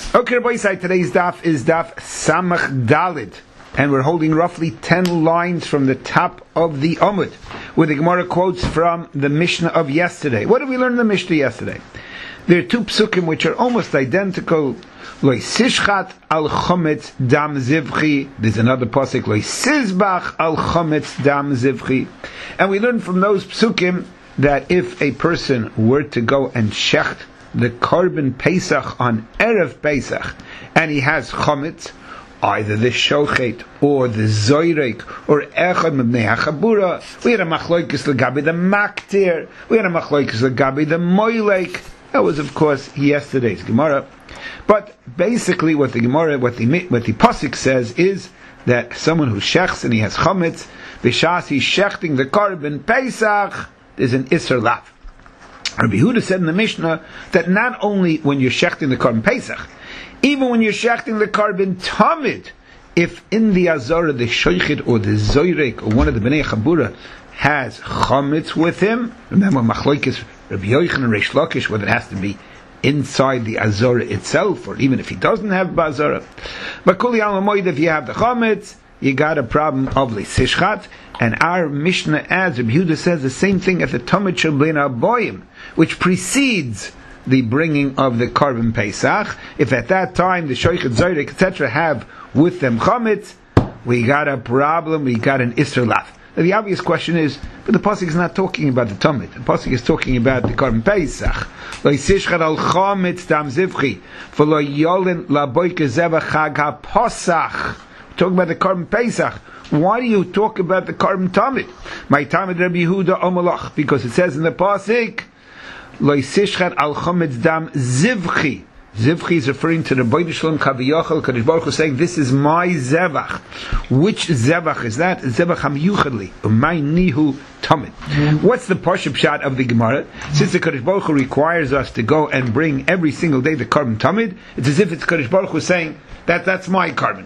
Okay, boys, today's daf is daf Samach Dalid, and we're holding roughly 10 lines from the top of the Amud, where the Gemara quotes from the Mishnah of yesterday. What did we learn in the Mishnah yesterday? There are two psukim which are almost identical. Loi sishchat al chometz dam zivchi. There's another pasuk, Loi sizbach al chometz dam zivchi. And we learned from those psukim that if a person were to go and shecht the korban Pesach on Erev Pesach, and he has chometz, either the shochet or the zoyrek or echad mebnei hachabura. We had a machloikis legabi the maktir. We had a machloikis legabi the moilek. That was, of course, yesterday's Gemara. But basically, what the Gemara, what the pasuk says is that someone who shechts and he has chometz, b'shas he's shechting the korban Pesach, there's an iser lav. Rabbi Yehuda said in the Mishnah that not only when you're shechting the korban Pesach, even when you're shechting the korban Tamid, if in the Azara the shochet or the zoyrek or one of the bnei chabura has chometz with him, remember Machlokes Rabbi Yochanan and Reish Lakish, whether it has to be inside the Azara itself or even if he doesn't have Bazara. But Kuli Al Moed, if you have the chometz, you got a problem of Sishchat. And our Mishnah adds, Rabbi Yehuda says the same thing at the Tamid Shel Bein Aboyim, which precedes the bringing of the korban Pesach. If at that time the Shoichet Zoyrek, etc., have with them chometz, we got a problem, we got an Isser Lav. Now the obvious question is, but the pasuk is not talking about the Tamid. The pasuk is talking about the korban Pesach. Lo yisishchat al chometz dam zivchi, v'lo yolin laboike zevach chag ha-posach. Talking about the korban Pesach. Why do you talk about the korban Tamid? My Tamid Rabbi Yehuda Omalach, because it says in the pasuk, Lo yisishchat al chometz dam zivchi. Zivchi is referring to the Bnei Shalom Kaviyachal. Kadosh Baruch Hu saying, "This is my zevach." Which zevach is that? Zevach hamiyuchadli, my nihu tamid. What's the pashup shot of the Gemara? Since the Kadosh Baruch Hu requires us to go and bring every single day the korban tamid, it's as if it's Kadosh Baruch Hu saying that's my korban.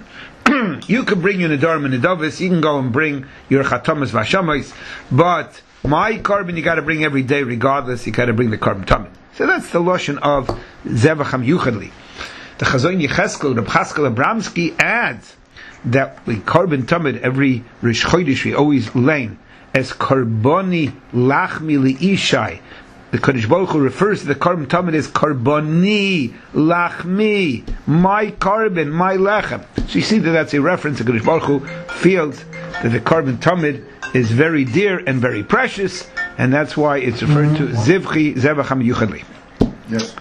You can bring your nedarim and nedavis. You can go and bring your chatamas vashamayis, but my korban you got to bring every day, regardless. You got to bring the korban tamid. So that's the lotion of Zevach Yuchadli. The Chazon Yecheskel, Reb Chaskel Abramsky adds that the korban tamid every Rish Chodesh we always learn as Karboni Lachmi Liishai. The Kadosh Baruch Hu refers to the korban tamid as Karboni Lachmi, my korban, my lechem. So you see that that's a reference. The Kadosh Baruch Hu feels that the korban tamid is very dear and very precious, and that's why it's referred to Zivchi Zevacham Yuchadli. Yes.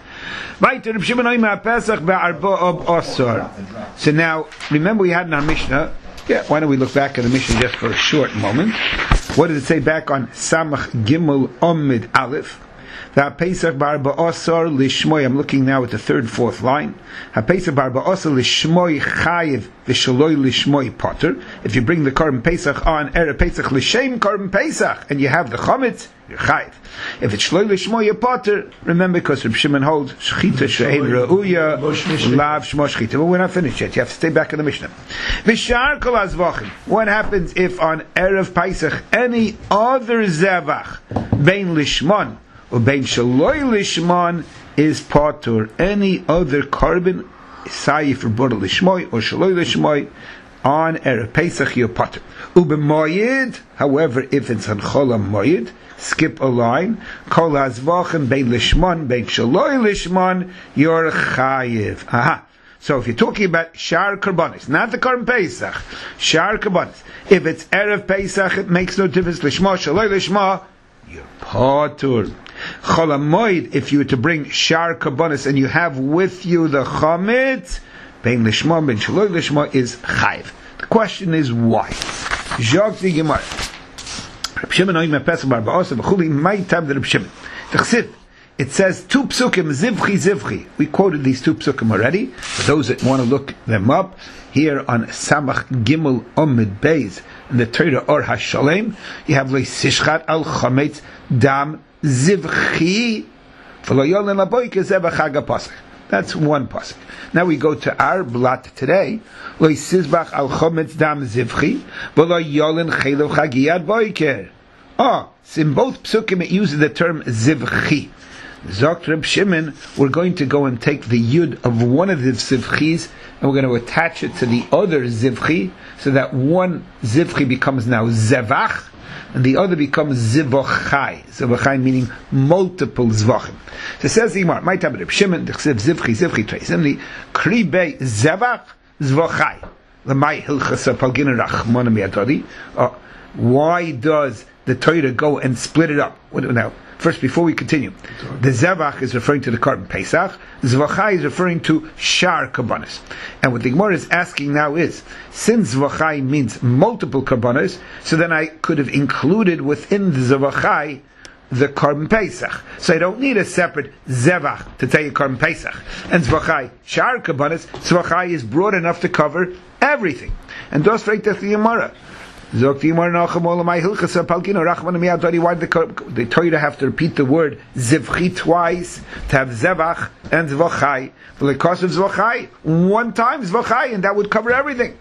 So now, remember we had in our Mishnah, why don't we look back at the Mishnah just for a short moment. What did it say back on Samach Gimel Omid Aleph? Pesach bar ba'asar lishmoy. I'm looking now at the third, fourth line. Pesach bar ba'asar lishmoy chayiv v'shaloi lishmoy potter. If you bring the korban Pesach on Erev Pesach l'shem korban Pesach and you have the chometz, you're chayiv. If it's shaloi lishmoy potter, remember because Reb Shimon holds shchita she'ein ra'uya lav shmo shchita. But we're not finished yet. You have to stay back in the Mishnah. V'shar kol azvachim. What happens if on Erev Pesach any other zevach bein lishmon Ubein Shaloi Lishman is Potur. Any other korban, Sayi for Bora Lishmoi or Shaloi Lishmoi, on Erev Pesach you're Potur. Ubemoyed, however, if it's on Cholam Moyed, skip a line, Kol Hazvachem Bein Lishman, Bein Shaloi Lishman, you're Chayiv. Aha. So if you're talking about Shar Karbonis, not the korban Pesach, Shar Karbonis, if it's Erev Pesach, it makes no difference, Lishma, Shaloi Lishma, you're Potur. Cholamoid, if you were to bring Shar Karbonis and you have with you the Chometz, Bein Lishma, Bein Shaloi Lishma is Chayiv. The question is why? Zog the Gemara. Reb Shimon oim Pesach bar ba'asa v'chuli may tab the Reb Shimon. It says two psukim, Zivchi Zivchi. We quoted these two psukim already. For those that want to look them up, here on Samach Gimel Omid Beis, in the Torah Or HaShalem, you have Lo Sishchat Al Chometz Dam Zivchi V'lo Yolen Laboike Zevach Chag HaPasach. That's one pasuk. Now we go to our blat today. Lo Yisizbach Al Chometz Dam Zivchi V'lo Yolen Chelev Chagiyad Boiker. So in both psukim it uses the term Zivchi. Zokt Reb Shimon, we're going to go and take the yud of one of the zivchis, and we're going to attach it to the other zivchi, so that one zivchi becomes now zevach, and the other becomes zivochai. Zivochai meaning multiple zvachim. So it says the Gemara, my tab Reb Shimon, the zivchi trace, and the kribe zevach zvochai. Why does the Torah go and split it up? Now, first, before we continue, the Zevach is referring to the Korban Pesach, Zvachai is referring to Shar Karbanos. And what the Gemara is asking now is, since Zvachai means multiple Karbanos, so then I could have included within the Zvachai the Korban Pesach. So I don't need a separate Zevach to tell you Korban Pesach. And Zvachai, Shar Karbanos, Zvachai is broad enough to cover everything. And thus right to the Gemara. Why did the Torah have to repeat the word Zivchi twice to have Zevach and Zvachai? For the cost of Zvachai, one time Zvachai, and that would cover everything.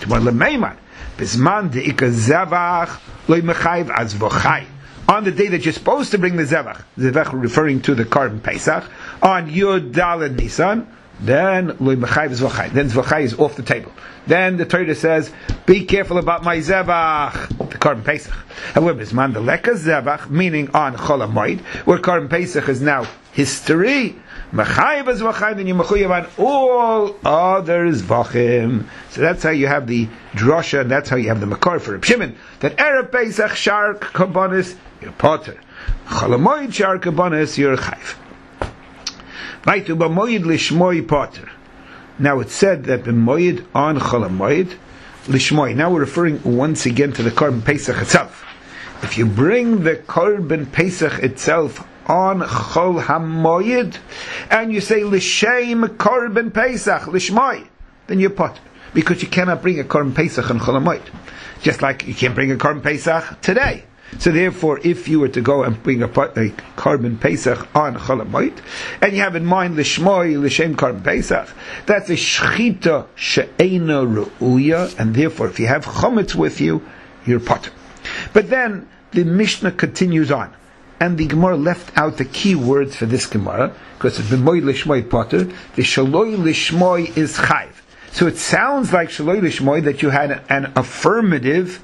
On the day that you're supposed to bring the Zevach referring to the Korban Pesach, on Yud Daled Nisan, then Zvachai is off the table. Then the Torah says, be careful about my Zevach, the Korban Pesach. However, Bisman the Leka Zevach, meaning on Chol HaMoed, where Korban Pesach is now history, Mechayiv Zvachai, then you Mechayiv on all other Zvachim. So that's how you have the drasha, and that's how you have the Makar for Reb Shimon, that Erev Pesach Shar Karbanos, you're Potter. Chol HaMoed Shar Karbanos, you're Chayiv. Now it's said that the Moed on Chol HaMoed Lishmoy. Now we're referring once again to the Korban Pesach itself. If you bring the Korban Pesach itself on Chol HaMoed and you say Lishem Korban Pesach Lishmoy, then you're pot, because you cannot bring a Korban Pesach on Chol HaMoed, just like you can't bring a Korban Pesach today. So therefore, if you were to go and bring a Korban Pesach on Chol HaMoed, and you have in mind Lishmoy, L'Shem Korban Pesach, that's a Shechita She'ena Ru'uya, and therefore if you have Chometz with you, you're potter. But then, the Mishnah continues on, and the Gemara left out the key words for this Gemara, because it's B'moy Lishmoy potter, the Shaloi Lishmoy is Chayv. So it sounds like Shaloi Lishmoy that you had an affirmative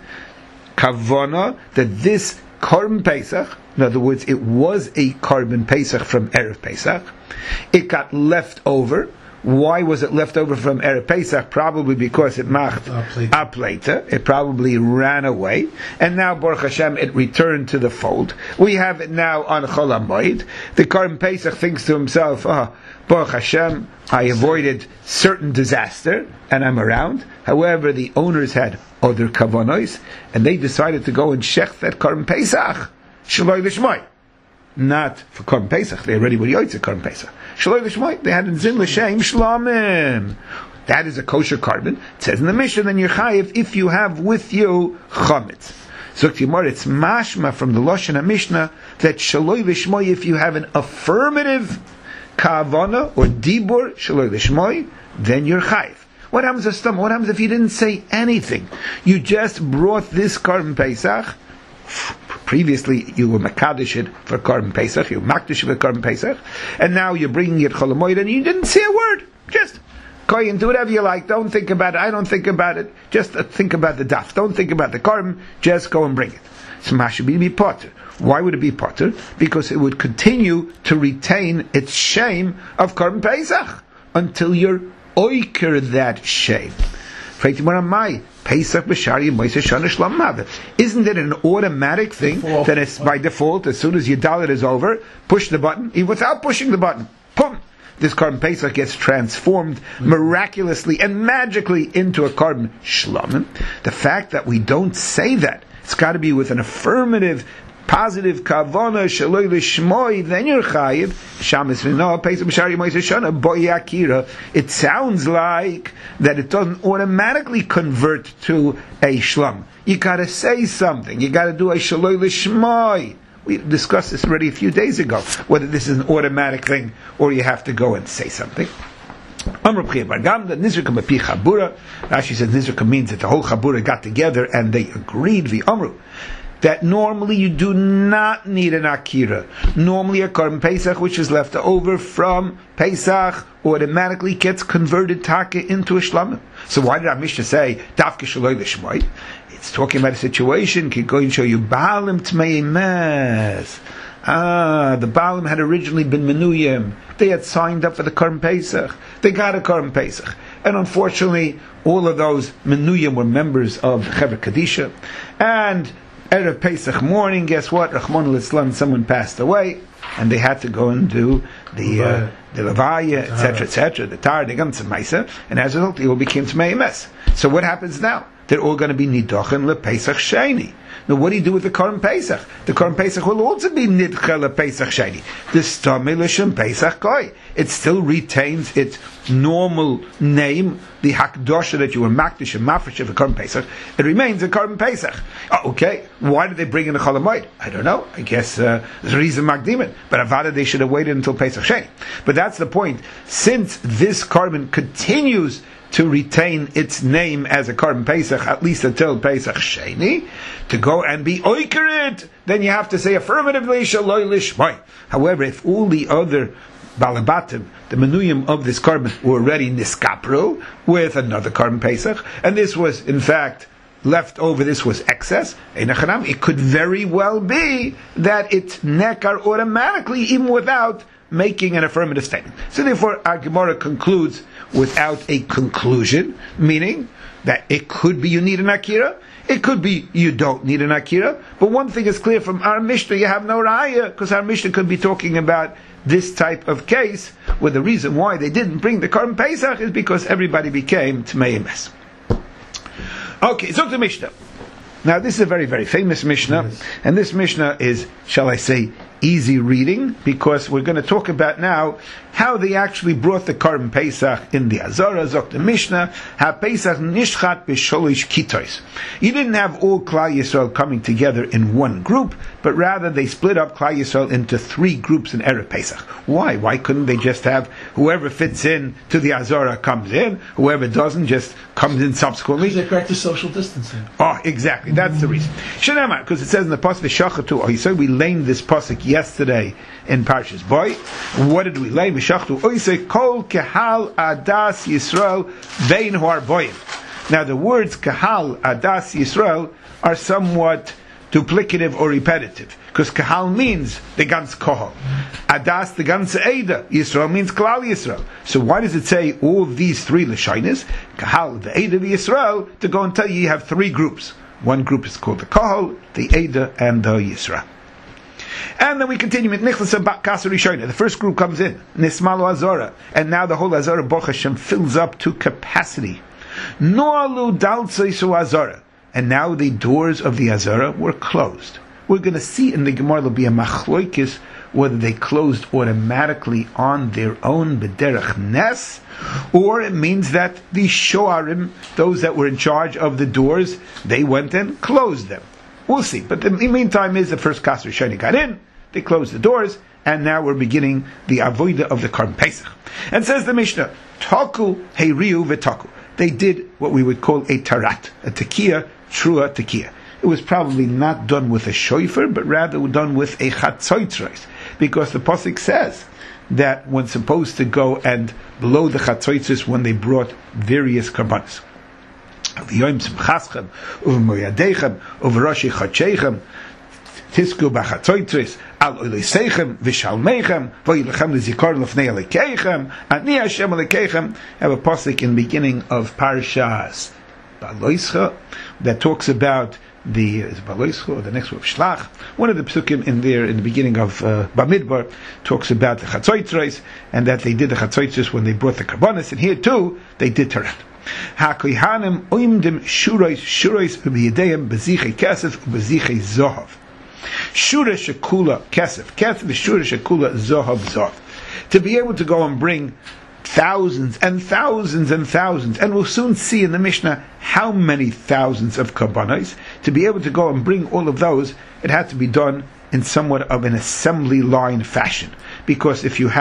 Kavana, that this Korban Pesach, in other words, it was a Korban Pesach from Erev Pesach, it got left over. Why was it left over from Erev Pesach? Probably because it macht apleta. It probably ran away, and now Baruch Hashem it returned to the fold. We have it now on Chol HaMoed. The Korban Pesach thinks to himself, Baruch Hashem, I avoided certain disaster, and I'm around. However, the owners had other kavanos, and they decided to go and shech that Korban Pesach, Shaloi Lishmoi. Not for Korban Pesach, they already were yoytze Korban Pesach. Shaloi Lishmoi, they had in Zin L'Shem Shlamim. That is a kosher Korban. It says in the Mishnah, then you're chayiv if you have with you Chometz. Zok Yimor, it's mashma from the Lashon HaMishnah that Shaloi Lishmoi, if you have an affirmative kavana or dibur Shaloi Lishmoi, then you're chayiv. What happens if What happens if you didn't say anything? You just brought this Korban Pesach. Previously, you were Makadish it for Korban Pesach, you were Makdish for Korban Pesach, and now you're bringing it Chol HaMoed, and you didn't say a word. Just koyin, do whatever you like. Don't think about it. I don't think about it. Just think about the daf. Don't think about the Korban. Just go and bring it. So Mashabi be potter. Why would it be potter? Because it would continue to retain its shame of Korban Pesach until you're oiker that shame. Isn't it an automatic thing that it's by default, as soon as your dalit is over, push the button, even without pushing the button, boom, this Korban Pesach gets transformed miraculously and magically into a Korban Shlamim? The fact that we don't say that, it's got to be with an affirmative, positive kavana shaloi lishmoi, then you're chayiv. Shamis v'no Pesach b'shari Moshe Shana boyakira. It sounds like that it doesn't automatically convert to a shlam. You got to say something. You got to do a shaloi lishmoi. We discussed this already a few days ago, whether this is an automatic thing or you have to go and say something. Rashi says Nizrika means that the whole Chabura got together and they agreed. that normally you do not need an akira. Normally a Korban Pesach which is left over from Pesach automatically gets converted taka into a shlamim. So why did our Mishnah say Dafke Shaloi L'Shmoi? It's talking about a situation, can go and show you Baalim Tmei Mes. The Baalim had originally been Menuyim. They had signed up for the Korban Pesach. They got a Korban Pesach. And unfortunately, all of those Menuyim were members of Chevra Kadisha. And Erev Pesach morning, guess what? Rachmana litzlan, someone passed away, and they had to go and do the Levaya, etc., the Tar, the Gamsa Maisa, and as a result, it all became Tmei Mes. So what happens now? They're all going to be Nidochen LePesach Sheni. Now what do you do with the Korban Pesach? The Korban Pesach will also be Nidcha LePesach Sheni. The Stomei L'Shem Pesach Koi. It still retains its normal name, the Hakdosha that you were Makdish and Mafresh of the Korban Pesach. It remains a Korban Pesach. Oh, okay, why did they bring in the Chol HaMoed? I don't know. I guess there's a reason Magdimin. But Avada they should have waited until Pesach Sheni. But that's the point. Since this Korban continues to retain its name as a Korban Pesach, at least until Pesach Sheni, to go and be oikered, then you have to say affirmatively, Shaloi Lishmoi. However, if all the other Balabatim, the Menuyim of this Korban, were already Niskapro with another Korban Pesach, and this was, in fact, left over, this was excess, it could very well be that it's Nekar automatically, even without making an affirmative statement. So therefore, our Gemara concludes without a conclusion, meaning that it could be you need an Akira, it could be you don't need an Akira, but one thing is clear from our Mishnah, you have no Raya, because our Mishnah could be talking about this type of case, where the reason why they didn't bring the Korban Pesach is because everybody became Tmei Mes. Okay, so the Mishnah. Now this is a very, very famous Mishnah, yes. And this Mishnah is, shall I say, easy reading, because we're going to talk about now how they actually brought the Korban Pesach in the Azara. Zok the Mishnah, ha Pesach nishchat b'sholish kitos. You didn't have all Klal Yisrael coming together in one group, but rather they split up Klal Yisrael into 3 groups in Erev Pesach. Why? Why couldn't they just have whoever fits in to the Azara comes in, whoever doesn't just comes in subsequently? Because they practice social distancing. Oh, exactly. That's the reason. Shenamar, because it says in the pasuk V'shachatu. Oh, you said we lamed this pasuk yesterday in Parshas Boy. What did we lame? V'shachtu. Oh, you say kol kehal adas Yisrael vein harboim. Now the words kahal adas Yisrael are somewhat duplicative or repetitive, because kahal means the gans kohal, adas the gans Eida, Yisrael means Klal Yisrael. So why does it say all these 3 lashonos, kahal, the Eida, the Yisrael, to go and tell you have 3 groups? One group is called the kahal, the Eida, and the Yisrael. And then we continue with Nichlas Kasser Rishona. The first group comes in, Nismalu Azora, and now the whole Azora Baruch Hashem fills up to capacity. Noalu Daltzeisu Azora, and now the doors of the Azara were closed. We're going to see in the Gemara there'll be a machloikis whether they closed automatically on their own b'derech nes, or it means that the shoarim, those that were in charge of the doors, they went and closed them. We'll see. But the meantime is the first Kasser Shani got in, they closed the doors, and now we're beginning the avoida of the Korban Pesach. And says the Mishnah, Taku Heiriu v'Taku. They did what we would call a tarat, a tekiah, trua tekiah. It was probably not done with a shofar, but rather done with a chatzotzros, because the pasuk says that one's supposed to go and blow the chatzotzros when they brought various karbanos. V'yoyim simchaschem, u'v'moyadechem, u'v'roshi chadshechem, tisku b'chatzotzros, al oileseichem, v'shalmeichem, v'yilechem l'zikor l'fnei alekeichem, ani Hashem alekeichem. Have a pasuk in the beginning of Parshas Baloischa that talks about the Baloischa, or the next one of Shlach. One of the psukim in there in the beginning of Bamidbar talks about the chatzotzros, and that they did the chatzotzros when they brought the karbanos, and here too they did tarat. HaKohanim oimdim shuros u'biyadeim bezichei kesef u'bezichei zohav. Shura shekula kesef shura shekula zohav. To be able to go and bring thousands and thousands and thousands, and we'll soon see in the Mishnah how many thousands of karbanos. To be able to go and bring all of those, it had to be done in somewhat of an assembly line fashion, because if you have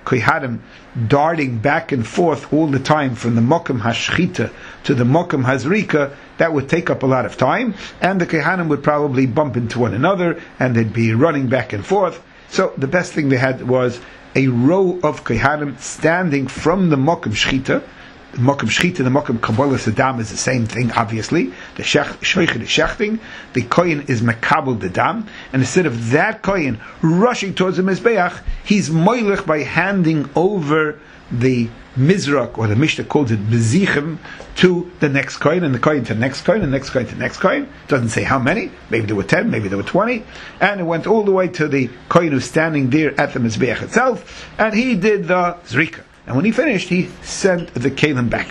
kohanim darting back and forth all the time from the mokum hashchita to the mokum hazrika, that would take up a lot of time, and the kohanim would probably bump into one another, and they'd be running back and forth. So the best thing they had was a row of kohanim standing from the mokum shchita. The mokum shchita, the mokum kabbalah sadam is the same thing, obviously. The shoichet is shechting. The kohen is mekabel the dam, and instead of that kohen rushing towards the mizbeach, he's moilech by handing over the mizrak, or the Mishnah calls it bezichim, to the next kohen, and the kohen to the next kohen, and the next kohen to the next kohen. It doesn't say how many. Maybe there were 10, maybe there were 20, and it went all the way to the kohen who's standing there at the mizbeach itself, and he did the zrika. And when he finished, he sent the kelim back.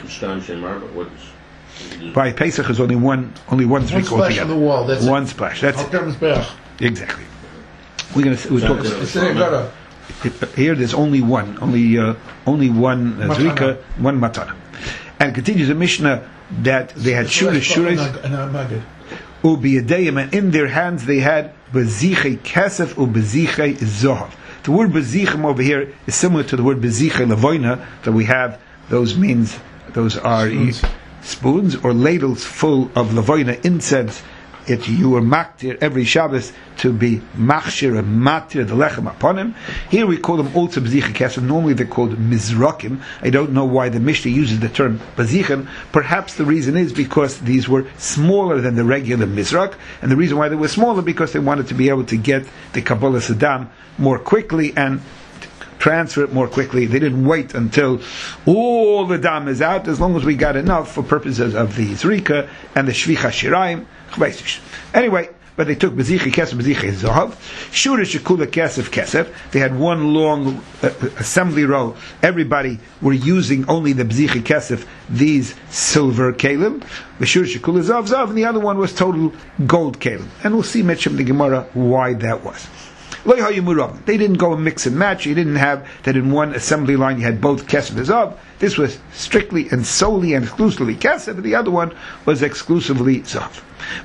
By Pesach is only one zrika altogether. On the wall. That's one splash. That's it. Exactly. We're talk. Here, there's only one zrika, one matana. And continues the Mishnah that they had shuresh, ubiyadayim, and in their hands they had bezichei kesef ubezichei zohav. The word bezichim over here is similar to the word bezichei lavoina that we have. Those are spoons or ladles full of lavoina incense. You were maktir every Shabbos to be machshir and matir the lechem upon him. Here we call them also bezichei kesef. Normally they're called mizrakim. I don't know why the Mishnah uses the term bezichim. Perhaps the reason is because these were smaller than the regular mizrak, and the reason why they were smaller because they wanted to be able to get the kabbalah sadam more quickly and transfer it more quickly. They didn't wait until all the dam is out, as long as we got enough for purposes of the zrika and the shvicha shiraim. Anyway, but they took bezichei kesef, bezichei zohav, shura shekula kesef kesef. They had one long assembly row. Everybody were using only the bezichei kesef, these silver kelim. The shura shekula zohav zohav, and the other one was total gold kelim. And we'll see Mitchum the Gemara why that was. They didn't go and mix and match. You didn't have that in one assembly line you had both kesef and zohav. This was strictly and solely and exclusively kesef, and the other one was exclusively zohav.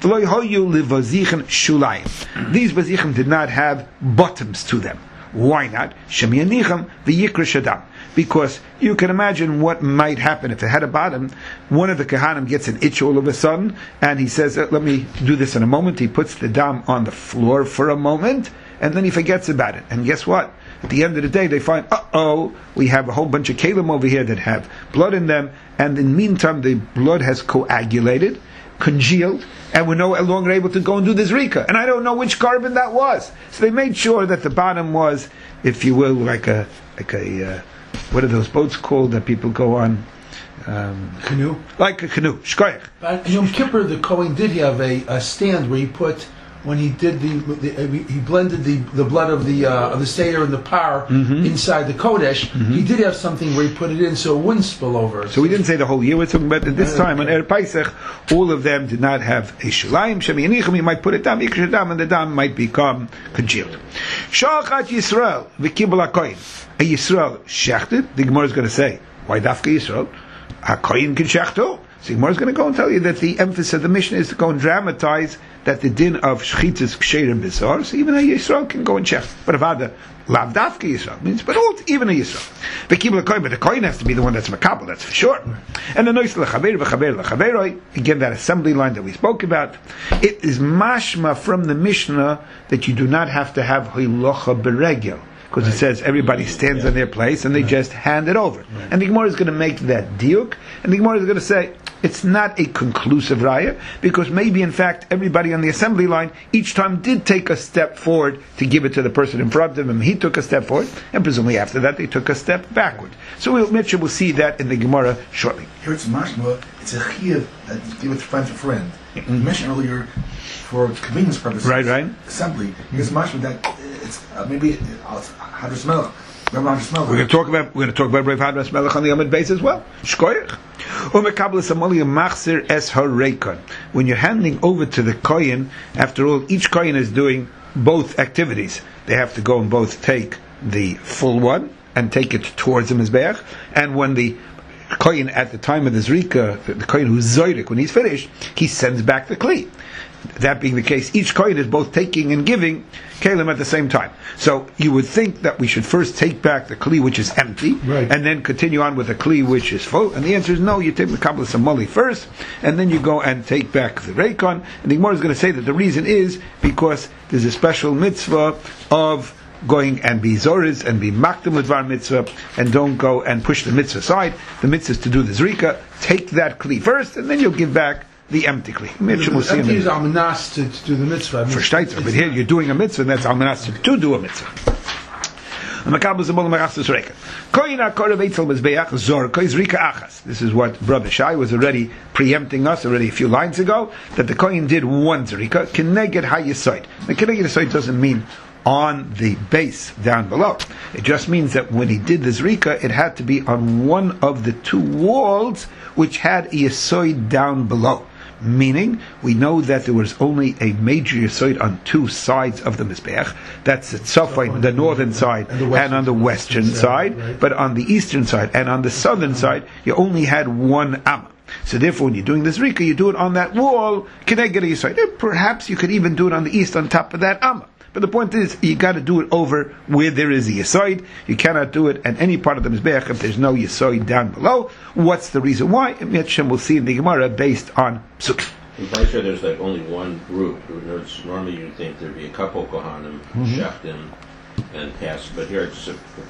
These bazichim did not have bottoms to them. Why not? Because you can imagine what might happen if it had a bottom. One of the kahanim gets an itch all of a sudden, and he says, let me do this in a moment. He puts the dam on the floor for a moment, and then he forgets about it. And guess what? At the end of the day, they find, we have a whole bunch of kelim over here that have blood in them, and in the meantime, the blood has coagulated, congealed, and we're no longer able to go and do the zrika. And I don't know which carbon that was. So they made sure that the bottom was, if you will, like a what are those boats called that people go on? Canoe? Like a canoe. Shkoyach. But Yom Kippur, the Kohen did have a stand where he put, when he did he blended the blood of the seder and the par inside the kodesh. He did have something where he put it in so it wouldn't spill over. So we didn't say the whole year. We're talking about at this time on Erev Pesach, all of them did not have a shulaim. Shemi Yanichim, you might put it down, and the dam might become congealed. Shachat Yisrael v'kibul hakoyin. A Yisrael shechted. The Gemara is going to say, why dafka Yisrael? A koyin can shechto. So Gemara is going to go and tell you that the emphasis of the Mishnah is to go and dramatize that the din of shchitas ksher and bizarre, so even a Yisrael can go and check. But avada lav dafka Yisrael means, but even a Yisrael. But the kohen has to be the one that's makabel, that's for sure. And the nois lechaver v'chaver lechaveroi, again that assembly line that we spoke about, it is mashma from the Mishnah that you do not have to have hilocha beregel. Because it says everybody stands on their place and they just hand it over. And the Gemara is going to make that diuk, and the Gemara is going to say it's not a conclusive raya, because maybe in fact everybody on the assembly line each time did take a step forward to give it to the person in front of him. He took a step forward, and presumably after that they took a step backward. So we'll see that in the Gemara shortly. Here it's mashma, it's a chiyuv that you give it friend to friend. You mentioned earlier, for convenience purposes, right. Assembly. Here's mashma that it's maybe Hadras Melech. We're going to talk about Rav Hadras Melech on the Amud Beis as well. Shkoyach. When you're handing over to the kohen, after all, each kohen is doing both activities. They have to go and both take the full one and take it towards the mizbeach, and when the Kohen at the time of the Zrika, the Kohen who's Zoyrik, when he's finished, he sends back the Kli. That being the case, each Kohen is both taking and giving Kalim at the same time. So you would think that we should first take back the Kli which is empty, right, and then continue on with the Kli which is full. And the answer is no, you take the Kabbalah Samali first, and then you go and take back the Reikon. And the Gemara is going to say that the reason is because there's a special mitzvah of going and be Zoriz and be Makdim Ledvar mitzvah, and don't go and push the mitzvah aside. The mitzvah is to do the Zrika, take that Kli first, and then you'll give back the empty Kli. The empty is almanas to do the mitzvah. For Shtaitzer, but here you're doing a mitzvah, and that's almanas to do a mitzvah. This is what Brother Shai was already preempting us already a few lines ago, that the Kohen did one Zrika, Keneged HaYesod. The Keneged HaYesod doesn't mean on the base down below. It just means that when he did the Zrika, it had to be on one of the two walls which had a Yesod down below. Meaning, we know that there was only a major Yesod on two sides of the Mizbeach. That's the Tzafon, the northern side, and on the western side. Right. But on the eastern side and on the southern side, you only had one Amma. So therefore, when you're doing this Zrika, you do it on that wall, Keneged HaYesod. Perhaps you could even do it on the east on top of that Amma. But the point is, you got to do it over where there is a Yesod. You cannot do it at any part of the Mizbeach if there's no Yesod down below. What's the reason why? We'll see in the Gemara based on Psuk. I'm pretty sure there's like only one group. Normally you'd think there'd be a couple Kohanim, Shechtim, and pass. But here it's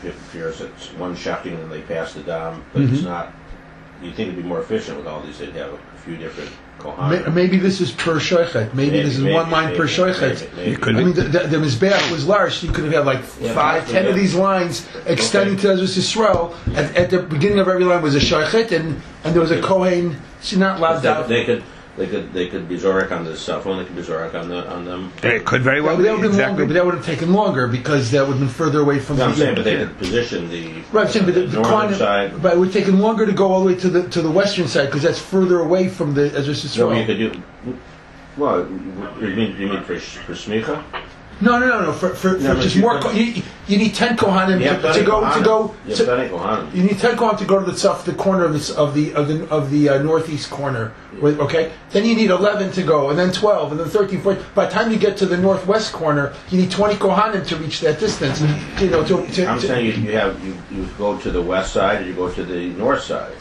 one Shechtim and they pass the Dam. But it's not. You'd think it'd be more efficient with all these. They'd have a few different Kohanim. Maybe this is per Shoichet. Maybe this is one line per Shoichet. I mean, the Mizbeach was large, so you could have had like 5, 10 of these lines extending to Ezras Yisrael. At the beginning of every line was a Shoichet, and there was a Kohen. She's not allowed to. They could be Zorak on the Safon, they could be Zorak on them. They could very well be. That would have been longer, but that would have taken longer because that would have been further away from I'm saying, but they could position the northern side. But it would take longer to go all the way to the western side because that's further away from the Ezras Yisrael. No, you could do. Well, you mean for Smicha? No. For just more. You need 10 Kohanim to go. You need 10 Kohanim to go to the corner of the northeast corner. Okay. Then you need 11 to go, and then 12, and then 13, 14. By the time you get to the northwest corner, you need 20 Kohanim to reach that distance. I'm saying you go to the west side, or you go to the north side.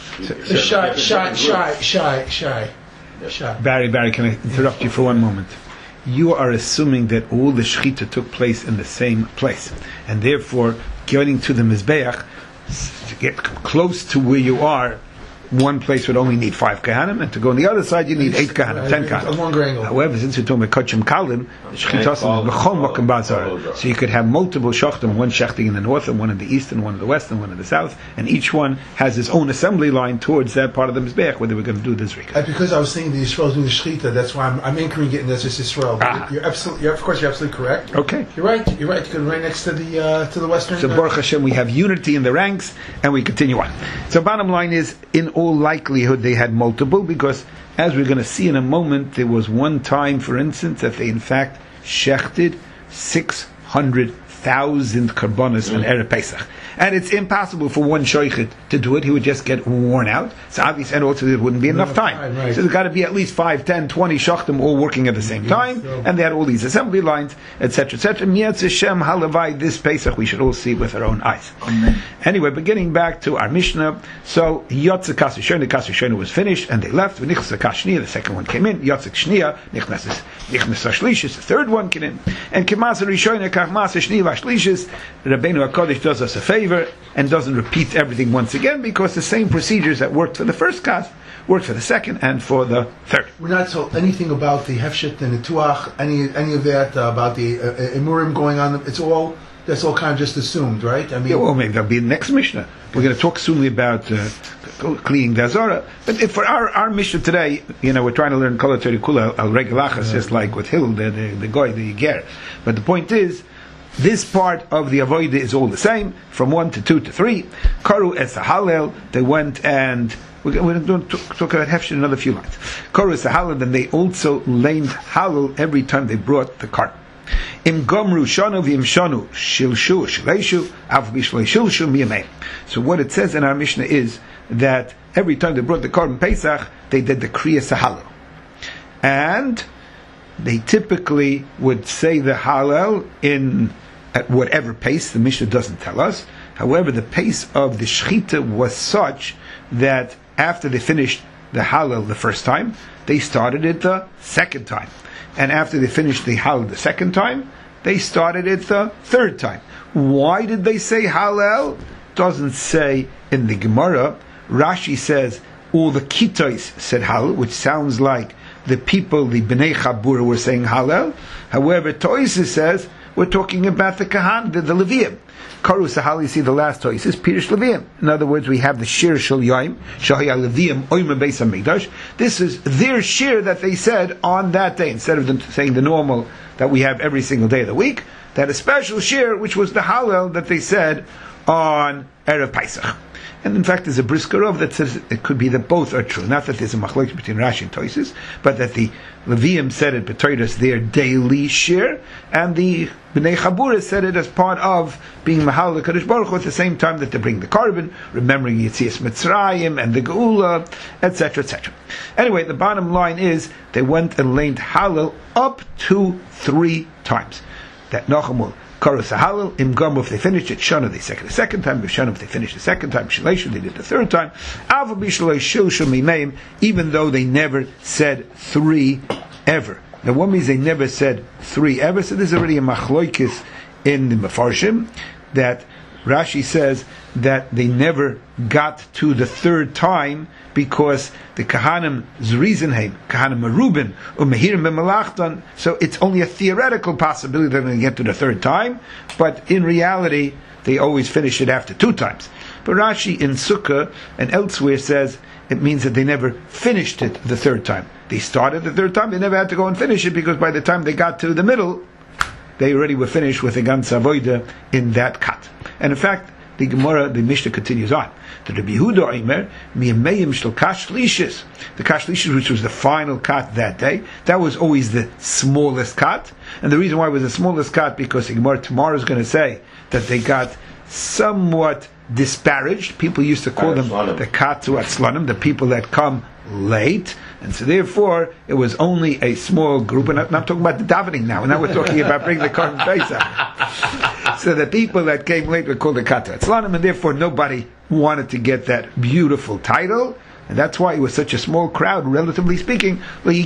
Shy. Barry, can I interrupt you for one moment? You are assuming that all the Shechita took place in the same place, and therefore, getting to the Mizbeach, to get close to where you are, one place would only need 5 Kahanim, and to go on the other side, you need 8 Kahanim, 10 Kahanim. A longer angle. However, since you're talking about Kachim Kalim, the Shechita is B'chol Makom Bazar. So you could have multiple Shechtim, one Shechting in the north, and one in the east, and one in the west, and one in the south, and each one has its own assembly line towards that part of the Mizbeach where they were going to do this Zrika. Because I was thinking the Yisrael doing the Shechita, that's why I'm anchoring it in Ezras Yisrael. You're absolutely correct. Okay. You're right. You're right next to the western. So Baruch Hashem, we have unity in the ranks, and we continue on. So bottom line is, in all likelihood, they had multiple, because as we're going to see in a moment, there was one time, for instance, that they in fact shechted 600,000 karbonos on Erev Pesach. And it's impossible for one shoichet to do it. He would just get worn out. So obviously, and also there wouldn't be enough time. Right. So there's got to be at least 5, 10, 20 shachtim all working at the same time. And they had all these assembly lines, etc., etc. Mietz Hashem halavai, this Pesach we should all see with our own eyes. Amen. Anyway, beginning back to our Mishnah. So Yotze Kasser Shona, the Kasser Shona was finished, and they left. V'nichnas Kashniya, the second one came in. Yotze Shniya, Nichnas Shlishis, the third one came in. And Kemasa Rishona, Kachmasa Shniya Shlishis. Rabbeinu HaKodesh does us a favor and doesn't repeat everything once again, because the same procedures that worked for the first kas worked for the second and for the third. We're not told anything about the hefshit and the tuach, any of that about the emurim going on. That's all kind of just assumed, right? I mean, well, maybe that'll be the next Mishnah. We're going to talk soon about cleaning the Azara. But for our Mishnah today, we're trying to learn Kol HaTorah Kula al Regelachas, just like with Hill, the Goy, the Ger. But the point is, this part of the Avodah is all the same, from 1 to 2 to 3. Karu es Halel, they went and we're going to talk about Hefshin in another few lines. Karu es Halel, then they also lamed Halel every time they brought the cart. Im gomru shanu v'im shanu shilshu shleishu av b'shlei shilshu miyamei. So what it says in our Mishnah is that every time they brought the Korban Pesach, they did the Kriyas HaHallel. And they typically would say the Hallel at whatever pace, the Mishnah doesn't tell us. However, the pace of the Shechita was such that after they finished the Hallel the first time, they started it the second time. And after they finished the Hallel the second time, they started it the third time. Why did they say Hallel? Doesn't say in the Gemara. Rashi says all the Kittais said Hallel, which sounds like the people, the Bnei Chabura, were saying Hallel. However, Toises says we're talking about the Kahan, the Levium. Karu Sahal, you see the last Toises, Pirish Levium. In other words, we have the Shir Shel Yoim, Shahaya Levium, Oime Beis HaMikdash. This is their Shir that they said on that day, instead of them saying the normal that we have every single day of the week, that a special Shir, which was the Hallel that they said on Erev Pesach. And in fact, there's a Briskerov that says it could be that both are true. Not that there's a machlokes between Rashi and Toises, but that the Levium said it b'Toras their daily shir, and the Bnei Chabura said it as part of being Mahal Kadosh Baruch Hu at the same time that they bring the Korban, remembering Yetzias Mitzrayim and the Geula, etc., etc. Anyway, the bottom line is they went and learned Hallel up to 3 times. That Nachamul Korus Hallel, Im Gom, if they finished it, Shana they said it the second time, Shana if they finished the second time, Shaleishu they did the third time, Alva Bishalei Shilshul Mimeim, even though they never said 3 ever. Now what means they never said 3 ever? So there's already a machloikis in the Mefarshim, that Rashi says that they never got to the third time because the Kahanim Zrizenheim, Kahanim Merubin, Umehirim B'Malachton, so it's only a theoretical possibility they're going to get to the third time, but in reality, they always finish it after 2 times. But Rashi in Sukkah and elsewhere says it means that they never finished it the third time. They started the third time, they never had to go and finish it because by the time they got to the middle, they already were finished with the Gan Savoida in that cut. And in fact, the Gemara, the Mishnah continues on. The Rabbi Yehuda Omer, Miyameyim Shel Kash Lishis. The Kash Lishis, which was the final cut that day, that was always the smallest cut. And the reason why it was the smallest cut, because the Gemara tomorrow is going to say that they got somewhat disparaged. People used to call them the Katzu Atzlanim, the people that come late. And so therefore, it was only a small group, and I'm not talking about the davening now, now we're talking about bringing the Korban Pesach. So the people that came late were called the Katzu Atzlanim, and therefore nobody wanted to get that beautiful title, and that's why it was such a small crowd, relatively speaking. They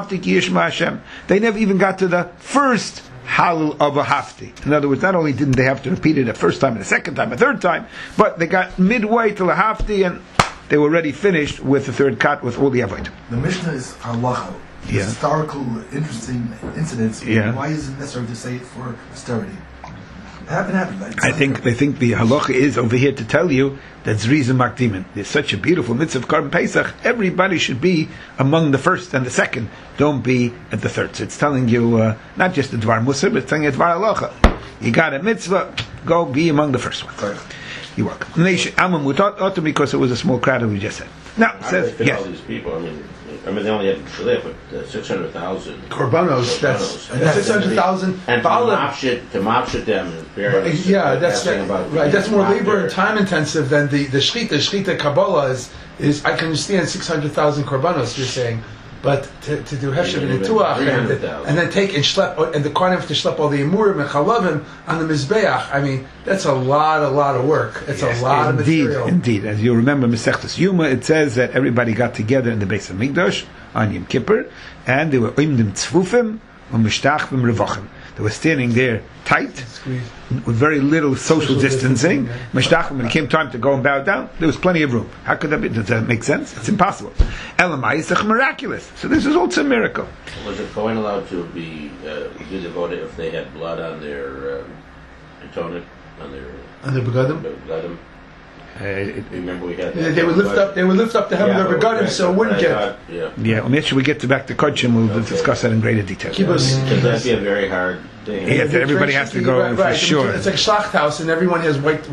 never even got to the first Hallel of a Hafti. In other words, not only didn't they have to repeat it a first time and a second time, a third time, but they got midway to the Hafti and they were already finished with the third cut with all the avoid. The Mishnah is halacha. Yeah. Historical, interesting incidents. Yeah. Why is it necessary to say it for posterity? It happened. I think the halacha is over here to tell you that Zrizim Makdimin. There's such a beautiful mitzvah of Korban Pesach. Everybody should be among the first and the second. Don't be at the third. So it's telling you not just the Dvar Musar, but it's telling you Dvar Halacha. You got a mitzvah, go be among the first ones. Right. You're welcome. Because it was a small crowd, as we just said. Now, it says, fit yes. all these people. I mean, they only had Shaleh, but 600,000 Korbanos. That's 600,000. And to mopshit them. Is yeah, that's right. That's more labor and time intensive than the shchita. Shchita Kabbalah is I can understand 600,000 korbanos. You're saying. But to do Heshev and Tuach and then take and schlep, and the Kohanim have to schlep all the Imurim and Chalavim on the Mizbeach, I mean, that's a lot of work. It's a lot of material. Indeed. As you remember, Masechtas Yuma, it says that everybody got together in the Beis HaMikdash on Yom Kippur, and they were Oimdim Tzfufim, and Mishtachvim Revachim. They were standing there tight, with very little social distancing. Mishtachvim, when it came time to go and bow down, there was plenty of room. How could that be? Does that make sense? It's impossible. Elamai is miraculous. So this is also a miracle. Was it Kohen allowed to be do the vote if they had blood on their atonement, on their begadim? Remember we had they would lift up the hem of their begadim, so it wouldn't get. Yeah. When we get back to Kodshim, we'll discuss that in greater detail. Because that'd be a very hard thing. Yeah, everybody has to go for sure. It's like Schlachthaus, and everyone has white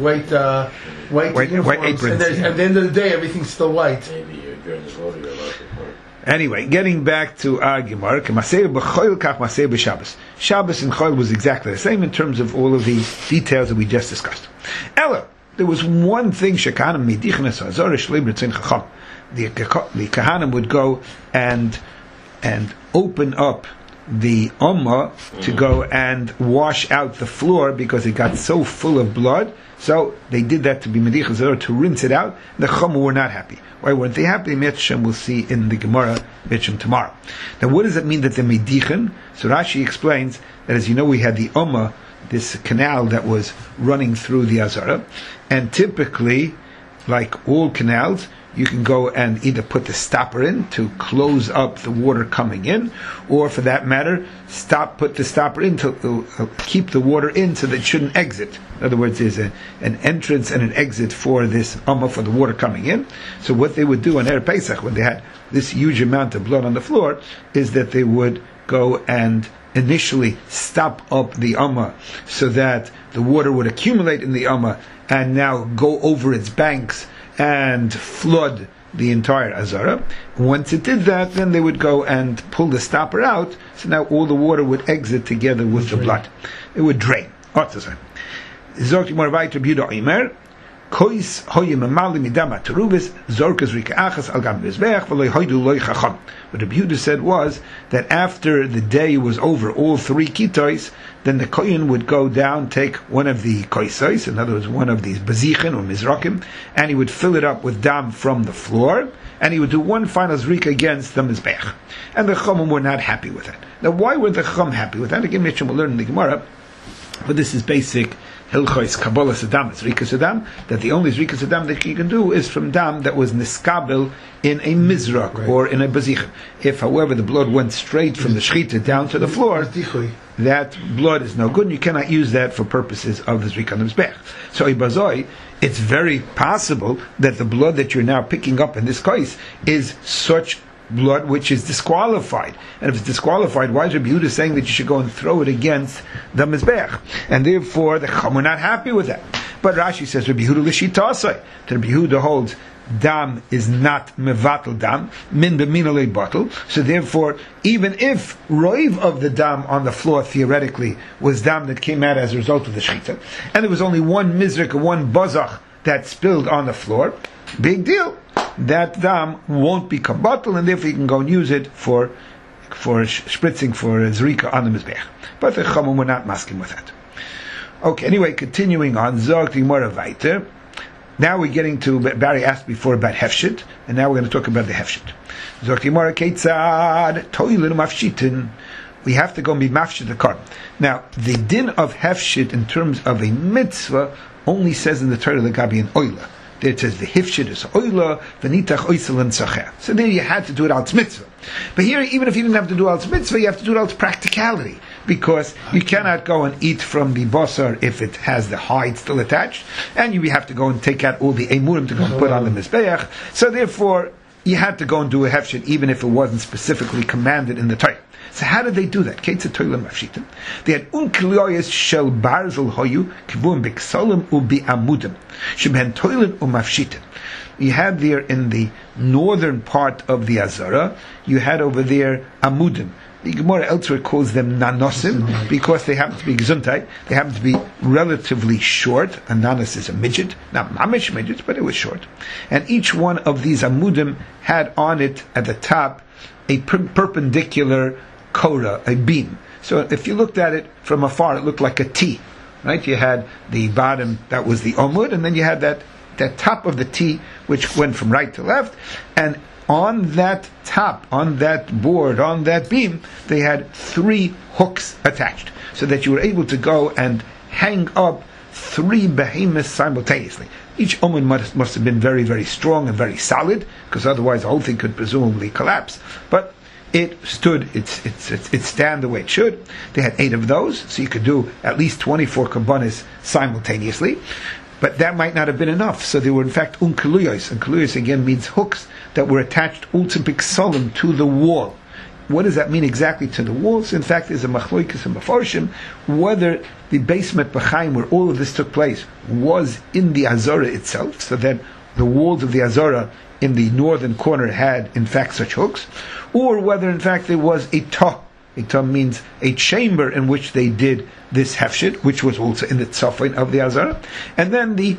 aprons. And at the end of the day, everything's still white. Maybe during the vote you're allowed to vote. Anyway, getting back to our Gemara, Shabbos and Chol was exactly the same in terms of all of the details that we just discussed. Ella, there was one thing Shekanim Medichen es Azara Shleim Ritzin Chacham. The Kahanim would go and open up the Ummah to go and wash out the floor because it got so full of blood. So they did that to be Medichen Azara, to rinse it out. The Chacham were not happy. Why weren't they happy? Mitzvah we'll see in the Gemara Mitzvah tomorrow. Now, what does it mean that they're Medichen? So Rashi explains that, as you know, we had the Ummah, this canal that was running through the Azara, and typically, like all canals, you can go and either put the stopper in to close up the water coming in, or for that matter, put the stopper in to keep the water in so that it shouldn't exit. In other words, there's an entrance and an exit for this Ummah, for the water coming in. So what they would do on Erev Pesach, when they had this huge amount of blood on the floor, is that they would go and initially stop up the Ummah so that the water would accumulate in the Ummah and now go over its banks and flood the entire Azara. Once it did that, then they would go and pull the stopper out, so now all the water would exit together with the blood. It would drain. What to say? Zok more weiter Yehuda Omer, Kois hoye memali midam aterubis zorkas rika achas al gam mizbeach v'loy hoydu loy chacham. What Rabbi Yehuda said was that after the day was over, all three kitos, then the kohen would go down, take one of the koisos, in other words, one of these bazichen or mizrakim, and he would fill it up with dam from the floor, and he would do one final zrika against the mizbeach. And the chachamim were not happy with that. Now, why were the chachamim happy with that? Again, Mitchell will learn in the Gemara, but this is basic Hilchos Kabbalah Sadam, Zrika Sadam, that the only Zrika Sadam that you can do is from dam that was niskabel in a mizrak or in a bazich. If, however, the blood went straight from the shechita down to the floor, that blood is no good, and you cannot use that for purposes of the Zrika Mizbech. So, Ibazoi, it's very possible that the blood that you're now picking up in this case is such blood which is disqualified. And if it's disqualified, why is Rabbi Yehuda saying that you should go and throw it against the Mizbech? And therefore, the Chacham were not happy with that. But Rashi says, Rabbi Yehuda l'shitasai, that Rabbi Yehuda holds dam is not mevatel dam, min b'minalei bottle. So therefore, even if roiv of the dam on the floor theoretically was dam that came out as a result of the shechita, and there was only one mizrik or one bazach that spilled on the floor, big deal. That dam won't become bottle, and therefore you can go and use it for spritzing for zrika on the mizbech. But the chachamim were not masking with that. Okay, anyway, continuing on, zog the Gemara weiter. Now we're getting to, Barry asked before about hefshit, and now we're going to talk about the hefshit. Zog the Gemara keitzad toilin mafshitin. We have to go and be mafshit the korban. Now, the din of hefshit in terms of a mitzvah only says in the Torah legabi an oila. There it says v'hifshit is oila v'nitach oisel and sacher. So there you had to do it al mitzvah. But here, even if you didn't have to do al mitzvah, you have to do it al practicality, because you cannot go and eat from the basar if it has the hide still attached, and you have to go and take out all the emurim to go and put on the mizbeach. So therefore, you had to go and do a hefshit even if it wasn't specifically commanded in the Torah. So how did they do that? They had unkliyoyes shel barzel hoyu kivum b'ksolim ubi amudim sheben toilen umafshitin. You had there in the northern part of the Azara, you had over there amudim. The Gemara elsewhere calls them nanosim because they happen to be gesundheit. They happen to be relatively short. A nanos is a midget, not mamish midgets, but it was short. And each one of these amudim had on it at the top a perpendicular korah, a beam. So if you looked at it from afar, it looked like a T, right? You had the bottom, that was the omud, and then you had that top of the T, which went from right to left, and on that top, on that board, on that beam, they had 3 hooks attached, so that you were able to go and hang up 3 behemoths simultaneously. Each omud must have been very, very strong and very solid, because otherwise the whole thing could presumably collapse. But it stood its stand the way it should. They had 8 of those, so you could do at least 24 kabbanis simultaneously. But that might not have been enough. So they were in fact unkeluyos. And keluyos again means hooks that were attached ultim to the wall. What does that mean exactly to the walls? In fact, there's a machloikus and mafarshim whether the basement b'chaim where all of this took place was in the Azara itself, so that the walls of the Azara in the northern corner had in fact such hooks, or whether in fact there was a tah. A tah means a chamber in which they did this hefshit, which was also in the tzafin of the Azara, and then the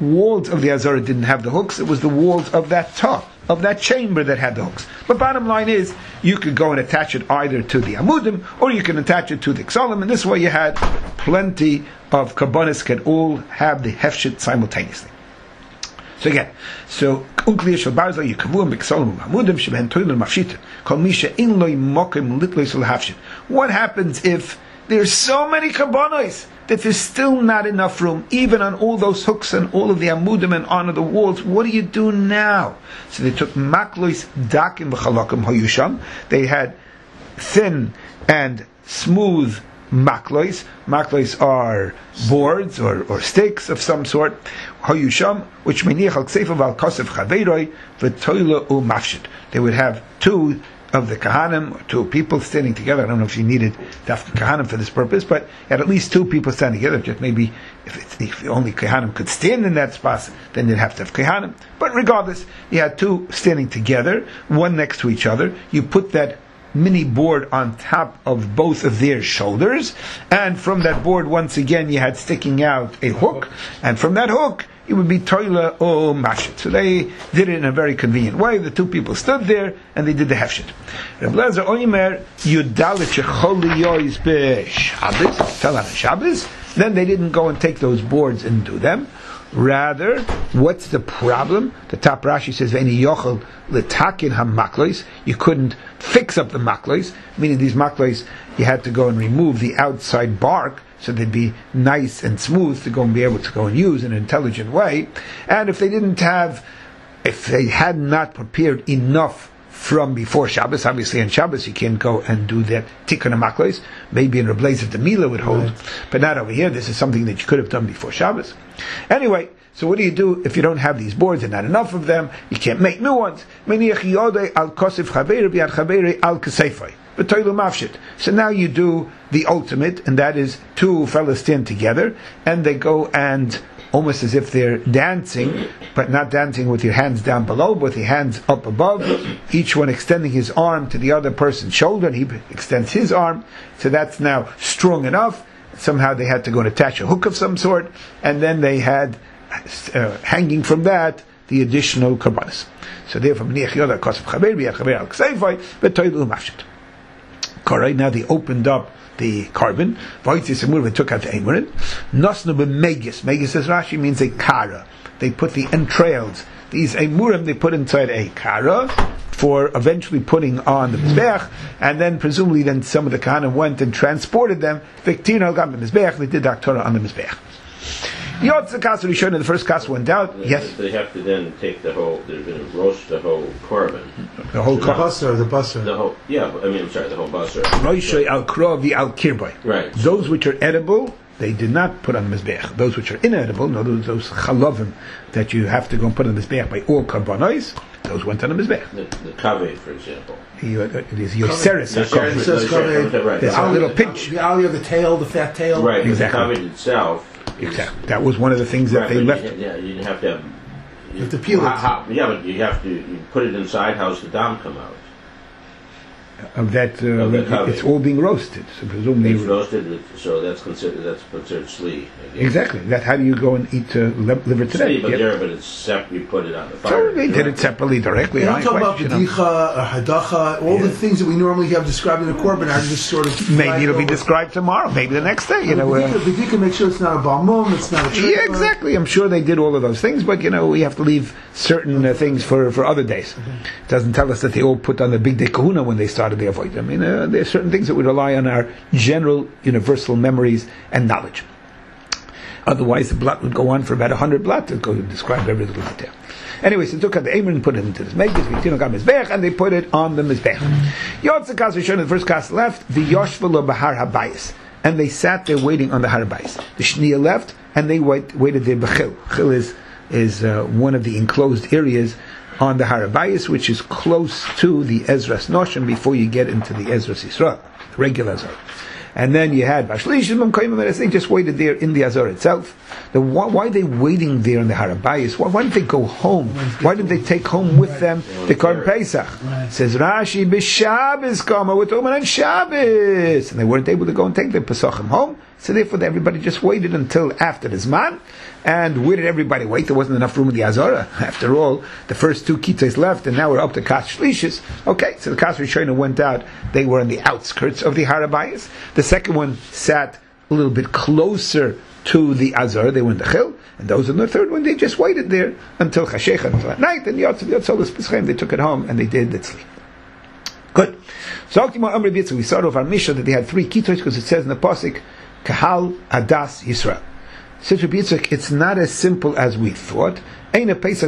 walls of the Azara didn't have the hooks, it was the walls of that top, of that chamber that had the hooks. But bottom line is, you could go and attach it either to the Amudim, or you can attach it to the Ksalim, and this way you had plenty of Kabbanis could all have the Hefshit simultaneously. So again, Unkliya Shel Barzal Yikavuim B'Ksalim Amudim Sheben Toiler Mafshita Kol Misha In Loi Mokim Litloy Shel Hafshit. What happens if there's so many Kabbanos that there's still not enough room, even on all those hooks and all of the amudim and on the walls? What do you do now? So they took maklois dakim v'chalakim hayusham. They had thin and smooth maklois. Maklois are boards or sticks of some sort. Hayusham, which meniach al kseifa v'al kosef chaveiroi v'toila u'mafshit. They would have two of the Kahanim, or two people standing together. I don't know if you needed Dafka Kahanim for this purpose, but had at least two people standing together. Just maybe if only Kahanim could stand in that spot, then you'd have to have Kahanim. But regardless, you had two standing together, one next to each other. You put that mini board on top of both of their shoulders, and from that board, once again, you had sticking out a hook, and from that hook, it would be toila or mashit. So they did it in a very convenient way. The two people stood there and they did the hefshit. Reb Lezer Oimer Yudalit Shecholi Yois B'Shabbos. Tell on Shabbos. Then they didn't go and take those boards and do them. Rather, what's the problem? The top Rashi says, "Ve'eni yochel letakin hamaklois." You couldn't fix up the maklois, meaning these maklois you had to go and remove the outside bark, so they'd be nice and smooth to go and be able to go and use in an intelligent way. And if they had not prepared enough from before Shabbos, obviously on Shabbos you can't go and do that tikkun hamaklois. Maybe in Reb Lezer the Mila would hold, right. But not over here. This is something that you could have done before Shabbos. Anyway, so what do you do if you don't have these boards and not enough of them? You can't make new ones. So now you do the ultimate, and that is two fellas stand together, and they go and almost as if they're dancing, but not dancing with your hands down below, but with your hands up above, each one extending his arm to the other person's shoulder, and he extends his arm, so that's now strong enough. Somehow they had to go and attach a hook of some sort, and then they had, hanging from that, the additional karbanis. So therefore, now they opened up the carbon. They took out the emurin. Nosnu b'megus. Megus, as Rashi, means a kara. They put the entrails. These emurim they put inside a kara for eventually putting on the mizbeach, and then presumably then some of the kahanim went and transported them. They did the Torah on the mizbeach. The first kas went out. Yes. They have to then take the whole. They're going to roast the whole korban. The whole basar. The whole. Yeah, the whole basar. Roishay al krovi al kirbay. Right. Those which are edible, they did not put on the mizbeach. Those which are inedible, no, those chalavim that you have to go and put on the mizbeach by all karbanos, those went on the mizbeach. The kaveh, for example. It is yoseris. There's a little pinch. The aliyah, the tail, the fat tail. Right. Exactly. The kaveh itself. Exactly. That was one of the things that they left. You have to have. You have to peel it. But you have to put it inside. How's the dam come out? Of that, it's all being roasted. So presumably it's roasted, so that's considered sli. Exactly. That how do you go and eat liver today? Sli, but it's separate. You put it on the fire. So they did it separately, directly. We're talking about bedicha or hadacha. All the things that we normally have described in the korban are just sort of. Maybe it'll be described tomorrow. Maybe the next day. Bedicha make sure it's not a balmum. It's not a. Yeah, exactly. I'm sure they did all of those things, but we have to leave certain things for other days. It doesn't tell us that they all put on the big day kahuna when they started the avoid. There are certain things that we rely on our general, universal memories and knowledge. Otherwise, the blot would go on for about 100 blot to go describe every little detail. Anyway, so they took out the emer and put it into this megas, and they put it on the mizbech. Yotzakas, we showed in the first cast left, the yoshvelo bahar habayis, and they sat there waiting on the har habayis. The shnia left, and they waited there b'chil. Chil is one of the enclosed areas on the Har Habayis, which is close to the Ezras Noshim before you get into the Ezras Yisrael, the regular Azor. And then you had Bashlishim, they just waited there in the Azor itself. Why are they waiting there in the Har Habayis? Why didn't they go home? Why didn't they take home with them the Korban Pesach? Says Rashi, B'Shabbos Kama, we're talking on Shabbos. And they weren't able to go and take their Pesachim home. So therefore, everybody just waited until after the Zman. And where did everybody wait? There wasn't enough room in the Azara. After all, the first two Kitos left, and now we're up to Kas Shlishis. Okay, so the Kas Rishona went out. They were on the outskirts of the Harabayas. The second one sat a little bit closer to the Azara. They were in the Chil. And those in the third one, they just waited there until Chashech, until at night. And they took it home, and they did it sleep. Good. So we start off our Mishnah that they had three Kitos, because it says in the Pasuk, Kahal Adas Yisrael. Says Rabbi Yitzchak, it's not as simple as we thought. Each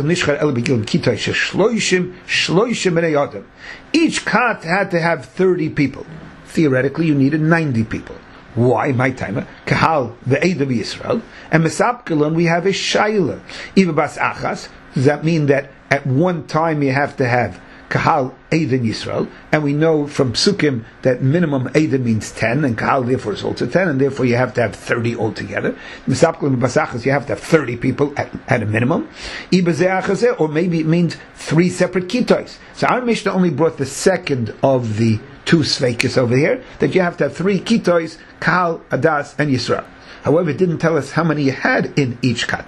kat had to have 30 people. Theoretically, you needed 90 people. Why? My timer. Kahal ve'edav Yisrael. And Mesapkelon, we have a shayla. Iva bas achas. Does that mean that at one time you have to have Kahal Eidim Yisrael, and we know from Psukim that minimum Eidim means 10, and Kahal therefore is also 10, and therefore you have to have 30 altogether. Misapkel and Basachas, you have to have 30 people at a minimum. Or maybe it means 3 separate Kitos. So our Mishnah only brought the second of the 2 Sveikis over here, that you have to have 3 Kitos, Kahal, Adas, and Yisrael. However, it didn't tell us how many you had in each kat.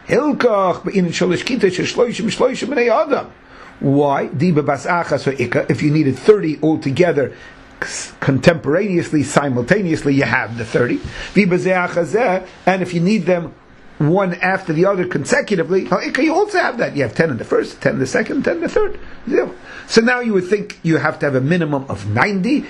Why? If you needed 30 altogether, contemporaneously, simultaneously, you have the 30. And if you need them one after the other consecutively, you also have that. You have 10 in the first, 10 in the second, 10 in the third. So now you would think you have to have a minimum of 90.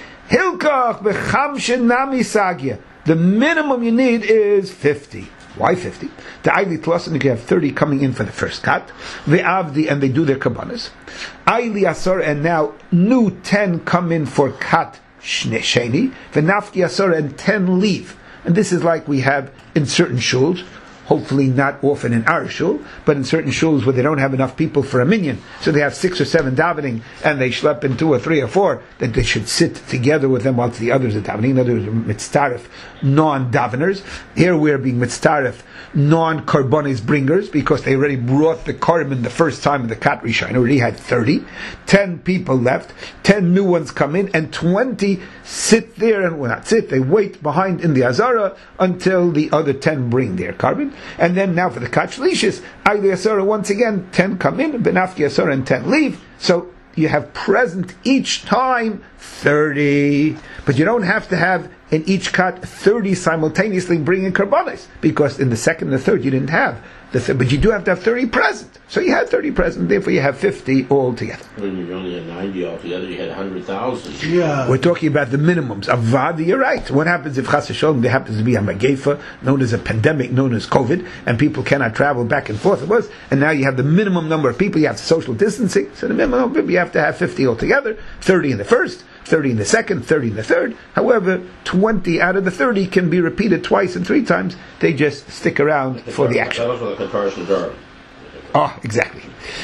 The minimum you need is 50. Why 50? The Aili Tlosan, you have 30 coming in for the first kat. The Avdi, and they do their kabbanas. Aili Asar, and now new 10 come in for kat sheni. The Nafki Asar, and 10 leave. And this is like we have in certain shuls. Hopefully not often in our shul, but in certain shuls where they don't have enough people for a minyan, so they have 6 or 7 davening, and they schlep in 2 or 3 or 4, that they should sit together with them whilst the others are davening. In other words, mitztaref, non-daveners. Here we're being mitztaref, non-karbonis bringers, because they already brought the korban the first time in the kat rishon, already had 30. 10 people left, 10 new ones come in, and 20 sit there, and well, not sit, they wait behind in the Azara until the other 10 bring their korban. And then now for the kat shlishis, Aili Asara, once again, 10 come in, Benafki Asara, and 10 leave. So you have present each time 30. But you don't have to have in each kat 30 simultaneously bringing karbanis, because in the second and the third you didn't have. But you do have to have 30 present. So you had 30 present, therefore you have 50 altogether. When you only had 90 altogether, you had 100,000. Yeah. We're talking about the minimums. Avad, you're right. What happens if Chas V'Sholom there happens to be a Magefa, known as a pandemic, known as COVID, and people cannot travel back and forth? It was, and now you have the minimum number of people, you have social distancing, so the minimum number, you have to have 50 altogether, 30 in the first, 30 in the second, 30 in the third. However, 20 out of the 30 can be repeated twice and 3 times. They just stick around for the action. That was the Katar. Oh, exactly.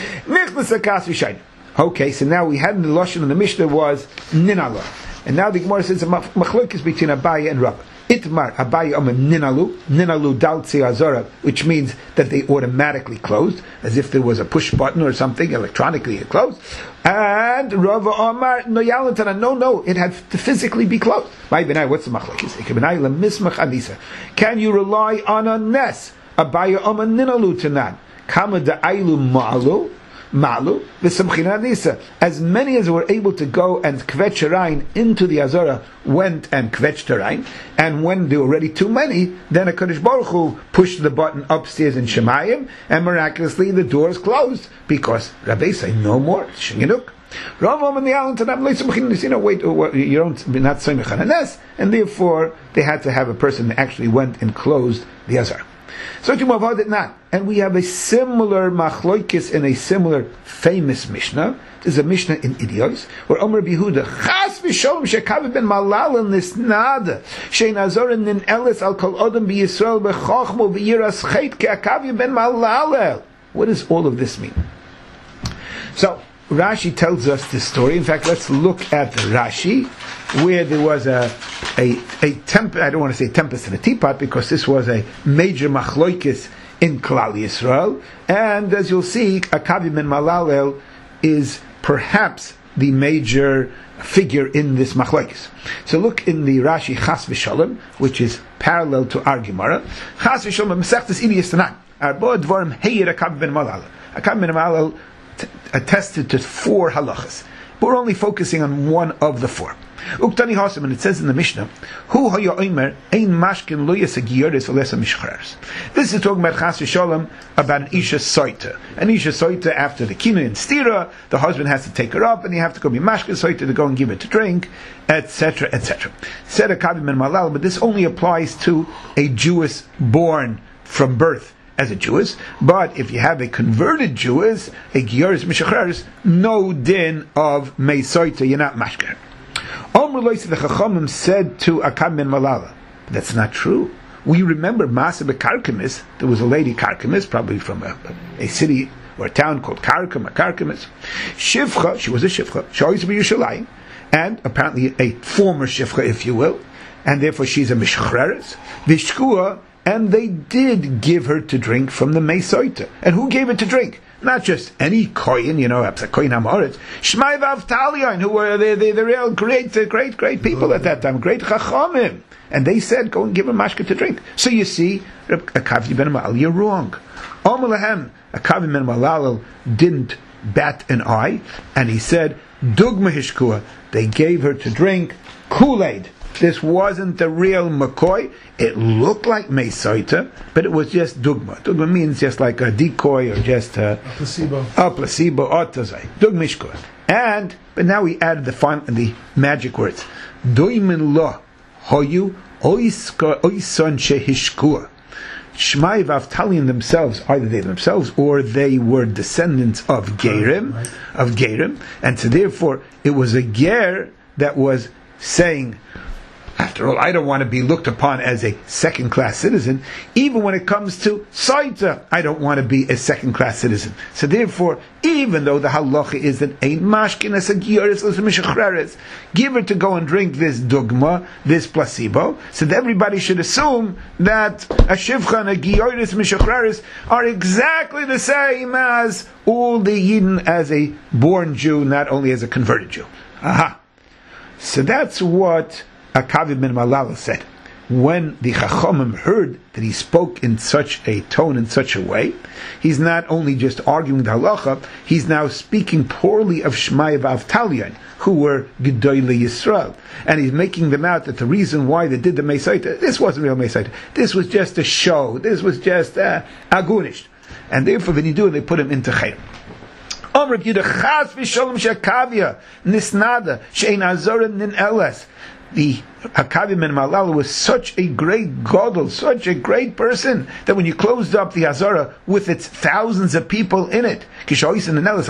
Okay, so now we had the Lashon and the Mishnah was Ninala. And now the Gemara says a machlokes between Abaye and Rabbah. Itmar Abaye Omer Ninalu Daltzi Azara, which means that they automatically closed, as if there was a push button or something, electronically it closed. And Rava Omar Noyalantana, no, it had to physically be closed. What's the machlokes? Can you rely on a nes? Abaye Omer Ninalu Tanan. Kama Da'ailu Ma'alu. Malu v'samchina nisa. As many as were able to go and kvetch Arayin into the Azara went and kvetched Arayin, and when there were already too many, then a Kadosh Baruch Hu pushed the button upstairs in Shemayim, and miraculously the doors closed because Rabbi say no more. Shinginuk. You don't not Soymech Hananes, and therefore they had to have a person that actually went and closed the Azara. So to Mavad it not. And we have a similar machloikis in a similar famous Mishnah. There's a Mishnah in Idios, where Omer Bihuda, Chas v'sholom shekav ben malal nisnad, shein azorin nin elis al kol odom b'Yisrael b'chochmo v'yiras chet ke'akav ben malal. What does all of this mean? So, Rashi tells us this story. In fact, let's look at Rashi, where there was a tempest. I don't want to say tempest in a teapot, because this was a major machloikis in Klal Yisrael. And as you'll see, Akavi ben Malalel is perhaps the major figure in this machlokes. So look in the Rashi Chas v'Shalom, which is parallel to our Gemara. Chas v'Shalom Masechtas Iliyas Tanan. Arba Dvarim Heir Akav ben Malal. Akav ben Malal attested to 4 halachas. But we're only focusing on one of the 4. Uktani Hasam, and it says in the Mishnah, Hu haya omer ein mashkin lo yasagiyores olesa mishchares. This is talking about Chas v'Shalom, about an Isha Soita. An Isha Soita, after the Kina and Stira, the husband has to take her up, and you have to go be mashkin Soita to go and give her to drink, etc., etc. Said Akav ben Malal, but this only applies to a Jewess born from birth as a Jewess, but if you have a converted Jewess, a Gioris Mishacharis, no din of Meisoita, you're not mashker. Omer Lois, the Chachamim said to Akav ben Malala, that's not true. We remember Masa Karkamis, there was a lady Karkamis, probably from a city or a town called Karkam, a Karkamis. Shivcha, she was a Shivcha, she always be Yerushalayim, and apparently a former Shivcha, if you will, and therefore she's a Mishcharis. Vishkua, and they did give her to drink from the Meisoita. And who gave it to drink? Not just any kohen, perhaps a kohen hamoritz. Shmai v'Avtalion, who were the real great people at that time, great chachamim. And they said, go and give her mashka to drink. So you see, Akav ben Malal, you're wrong. Omalahem, Akav ben Malal didn't bat an eye, and he said, Dugma hishkua, they gave her to drink Kool-Aid. This wasn't the real McCoy. It looked like Meisoita, but it was just Dugma. Dugma means just like a decoy or just a placebo. A placebo, otazai. Dugmishkua. But now we added the magic words. Doimin lo hoyu oison shehishkua. Shmai v'Avtalion themselves, either they themselves or they were descendants of Gerim, and so therefore it was a Ger that was saying, after all, I don't want to be looked upon as a second-class citizen. Even when it comes to Saita, I don't want to be a second-class citizen. So therefore, even though the halacha is that ein mashkin as a gioris as a mishachreres, give her to go and drink this dugma, this placebo, so that everybody should assume that a shivcha and a gioris mishachreres are exactly the same as all the Yidden as a born Jew, not only as a converted Jew. Aha. So that's what Akav ben Malala said. When the Chachamim heard that he spoke in such a tone, in such a way, he's not only just arguing the halacha, he's now speaking poorly of Shmai v'Avtalion, who were Gedolei Yisrael. And he's making them out that the reason why they did the Meisaita, this wasn't real Meisaita, this was just a show, this was just agunish. And therefore, when you do it, they put him into Chayim. Amr Yehuda Chas v'Shalom she'Akavia nisnada she'ein azora nin eles. The Akav ben Malal was such a great gadol, such a great person, that when you closed up the Azara with its thousands of people in it, there's no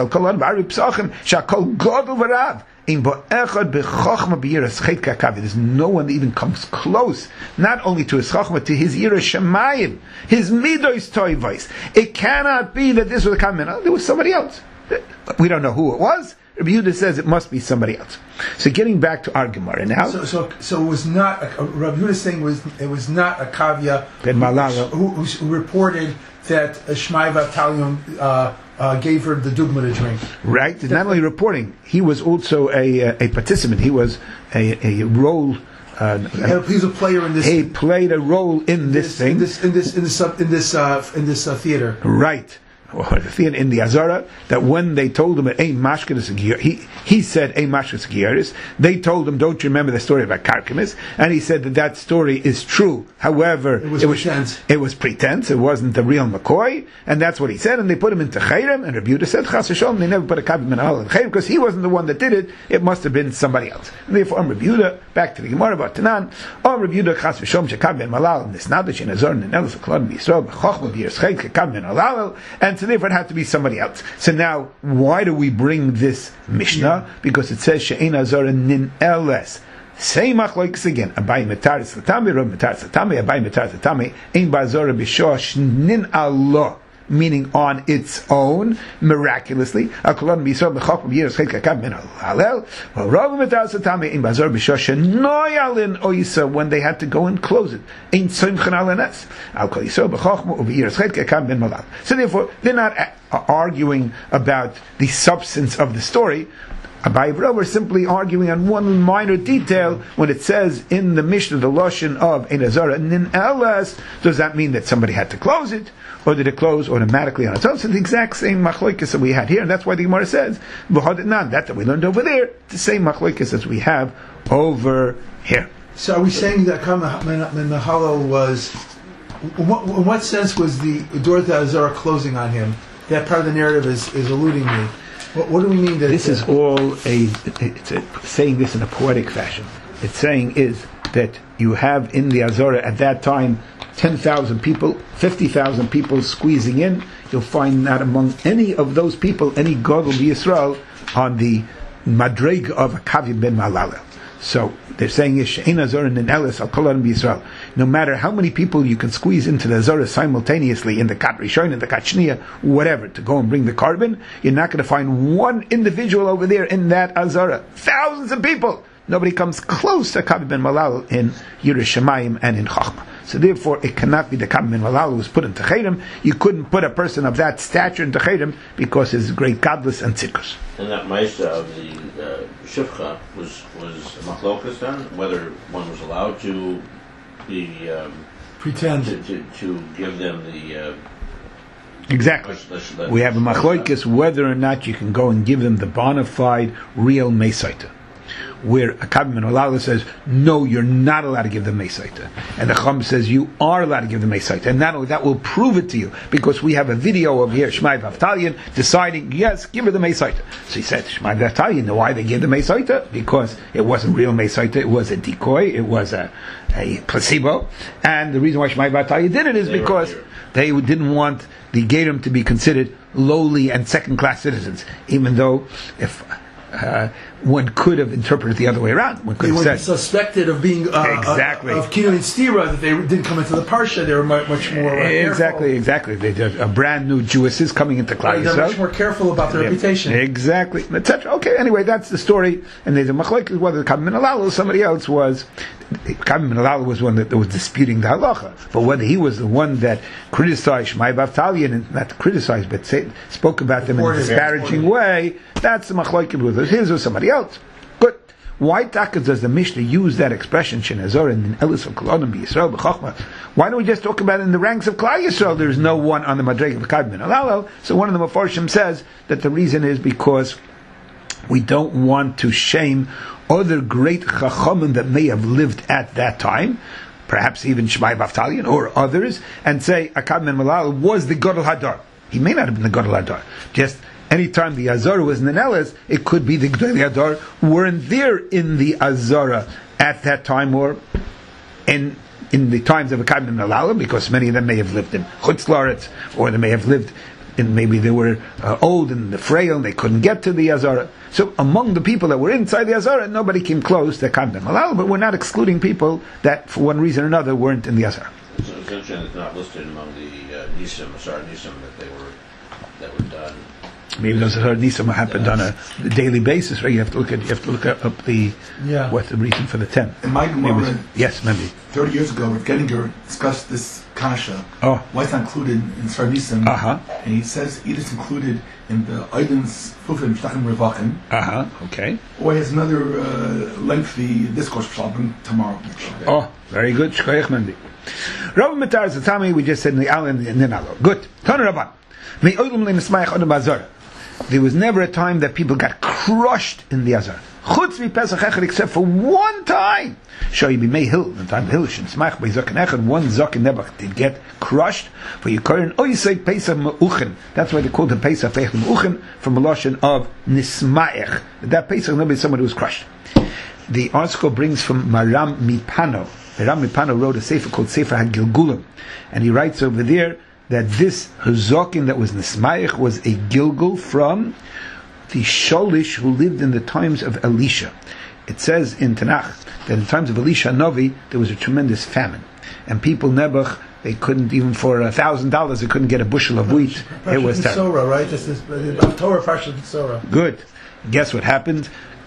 one that even comes close, not only to his chachma, to his yira shemayim, his midos toivos. It cannot be that this was Akav ben Malal. There was somebody else. We don't know who it was. Rabbi Yehuda says it must be somebody else. So getting back to our Gemara now. So it was not. Rabbi Yehuda saying it was not Akavia ben Malala who reported that Shmai v'Avtalion gave her the dugma to drink. Right. Not only reporting, he was also a participant. He was a role. He's a player in this. He played a role in this thing. In this theater. Right. In the Azara, that when they told him that he said Ein Mashkin Segiyaris, they told him, don't you remember the story about Karkamis? And he said that story is true. However, it was pretense. It wasn't the real McCoy, and that's what he said. And they put him into Chayrim, and Rabbi Yehuda said Chas v'Shalom, they never put a Akav ben Malal in Chayrim because he wasn't the one that did it. It must have been somebody else. And therefore, Rabbi Yehuda, back to the Gemara about Tanan, Rabbi Yehuda Chas v'Shalom she'Akav ben Malal nisnadash in Azor and Elos v'Klon b'Yisrael b'Chochma b'Yirscheit k'Akav ben Malal, and so therefore it had to be somebody else. So now, why do we bring this Mishnah? Yeah. Because it says she'ein azara nin eles. Same machlokes again. Abai metaris latami, Rav metaris latami, Abai metaris latami, ein ba'azara b'shosh nin Allah. Meaning on its own, miraculously. When they told him, when they had to go and close it. So therefore, they're not arguing about the substance of the story. Abaye Rav are simply arguing on one minor detail when it says in the Mishnah the lashon of Ein Azara Nin Elas. Does that mean that somebody had to close it, or did it close automatically on its own? So the exact same machlokes that we had here, and that's why the Gemara says that we learned over there, the same machlokes as we have over here. So are we saying that Menachalo was? In what sense was the door to Azara closing on him? That part of the narrative is eluding me. What do we mean? This is all saying this in a poetic fashion. It's saying is that you have in the Azara at that time 10,000 people, 50,000 people squeezing in. You'll find not among any of those people any Gadol Yisrael on the Madreg of Akav ben Malala. So they're saying is She'ein Azara Nin Elas Al Kol Adam B'Yisrael. No matter how many people you can squeeze into the Azara simultaneously in the Kat Rishon, in the Kat Shniya, whatever, to go and bring the carbon, you're not going to find one individual over there in that Azara. Thousands of people. Nobody comes close to Akav ben Malal in Yerushalayim and in Chachma. So therefore, it cannot be the Akav ben Malal who was put into Techerim. You couldn't put a person of that stature into Techerim because his great godless and tzidkus. And that Maisa of the Shivcha was machlokas then, whether one was allowed to be pretend to give them the. Exactly. We have a machlokas whether or not you can go and give them the bona fide real mesaita. Where a Akav ben Malala says, no, you're not allowed to give them Mesaita. And the Chum says, you are allowed to give them Mesaita. And not only that, will prove it to you, because we have a video of here, Shmai Vaftalion, deciding, yes, give her the Mesaita. So he said, Shmai Vaftalion, know why they gave the Mesaita? Because it wasn't real Mesaita, it was a decoy, it was a placebo. And the reason why Shmai Vaftalion did it is because they didn't want the Gerim to be considered lowly and second-class citizens, even though if one could have interpreted the other way around. One could they have were said suspected of being exactly of Kinun and Stira, that they didn't come into the parsha. They were much more exactly. They did a brand new Jewess coming into Klal Yisrael. They're much more careful about their reputation. Exactly, etc. Okay, anyway, that's the story. And there's a machlokes whether Akav ben Malala or somebody else was. Akav ben Malala was one that was disputing the halacha, but whether he was the one that criticized Shmai Vaftalion, and not criticized, but spoke about them in a disparaging way, that's the machlokes whether his or somebody else. Good. Why does the Mishnah use that expression Shenazor and Elis of Kolonim B'Yisrael B'Chachma? Why don't we just talk about it in the ranks of Klal Yisrael? There's no one on the Madreg of Akav ben Malala. So one of the Mefarshim says that the reason is because we don't want to shame other great Chachamim that may have lived at that time, perhaps even Shmai Vaftalion or others, and say Akav ben Malala was the Gadol Hadar. He may not have been the Gadol Hadar. Just anytime the Azara was Neneles, it could be the Gdolei Hadar weren't there in the Azara at that time, or in the times of Akav ben Malala, because many of them may have lived in Chutz La'aretz, or they may have lived in, maybe they were old and frail and they couldn't get to the Azara. So among the people that were inside the Azara, nobody came close to Akav ben Malala, but we're not excluding people that for one reason or another weren't in the Azara. So essentially it's not listed among the Nisim that were done. Maybe those Nisim happened on a daily basis, right? You have to look up the what's the reason for the 10. In my Gemara, yes, maybe 30 years ago, Rav Gettinger discussed this kasha. Oh, why it's not included in Sar Nisim? And he says either it's included in the Eiden's Fufim Shtachim Revakim. Okay. Or he has another lengthy discourse which I'll bring tomorrow. Oh, very good. Shkoyach Mendi. Rabbi Matar Zatami, we just said in the Al and Ninalo. Good. Tana Rabban. There was never a time that people got crushed in the Azar. Chutz mi Pesach Echad, except for one time. Shoy be May Hill, the time Hill shin smach by Zaken Echad, one Zaken Nebach did get crushed. For you current Oysay Pesach Meuchen. That's why they called him Pesach Meuchen, from a lotion of Nismaech. That Pesach nobody someone who was crushed. The article brings from Maram Mipano. Maram Mipano wrote a sefer called Sefer HaGilgulim, and he writes over there that this Hazokin that was Nismaich was a Gilgul from the Sholish who lived in the times of Elisha. It says in Tanakh that in the times of Elisha Novi there was a tremendous famine, and people Nebuch, they couldn't, even for $1,000 they couldn't get a bushel of wheat. It was terrible. Right? This is Torah Parshat Torah. Good. Guess what happened?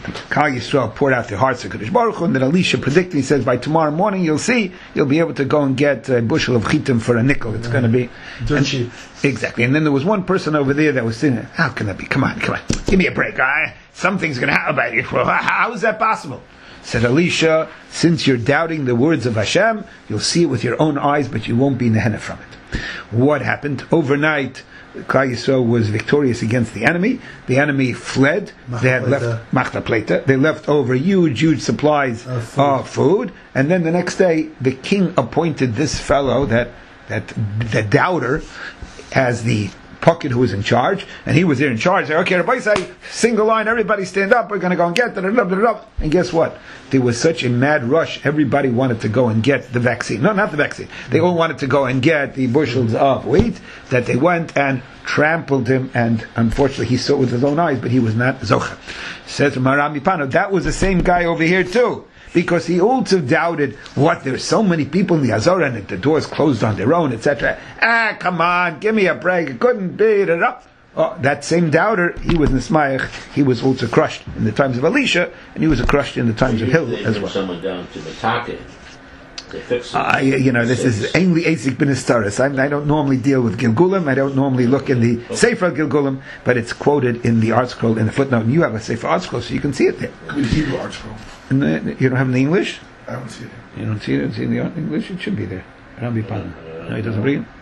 Klal Yisrael poured out their hearts to Kadosh Baruch Hu, and then Elisha predicted, he says, by tomorrow morning you'll be able to go and get a bushel of chitim for a nickel. It's going to be dirt cheap. Exactly. And then there was one person over there that was sitting there, how can that be? Come on, give me a break. Something's going to happen about you. How is that possible? Said Elisha, since you're doubting the words of Hashem, you'll see it with your own eyes, but you won't be nehenna from it. What happened? Overnight, Klal Yisrael was victorious against the enemy. The enemy fled. They had left Machta Pleita. They left over huge supplies of food. And then the next day, the king appointed this fellow, that the doubter, as the pocket who was in charge, and he was there in charge. Okay, Rabbi say, single line, everybody stand up, we're going to go and get it. And guess what? There was such a mad rush, everybody wanted to go and get the vaccine. No, not the vaccine. They all wanted to go and get the bushels of wheat, that they went and trampled him, and unfortunately he saw it with his own eyes, but he was not Zocha. Says Maram Mipano, that was the same guy over here too. Because he also doubted, there's so many people in the Azora and the doors closed on their own, etc. Come on, give me a break, it couldn't be. That same doubter, he was Nismayach, he was also crushed in the times of Elisha, and he was crushed in the times of Hill as well. Someone down to Matake to fix it. This is only Asik bin Istaris. I don't normally deal with Gilgulim, I don't normally look in the Sefer Gilgulim, but it's quoted in the art scroll in the footnote, and you have a Sefer art scroll, so you can see it there. The Hebrew art scroll. You don't have it in the English? I don't see it. You don't see it? It's in the English? It should be there. No, he doesn't bring it?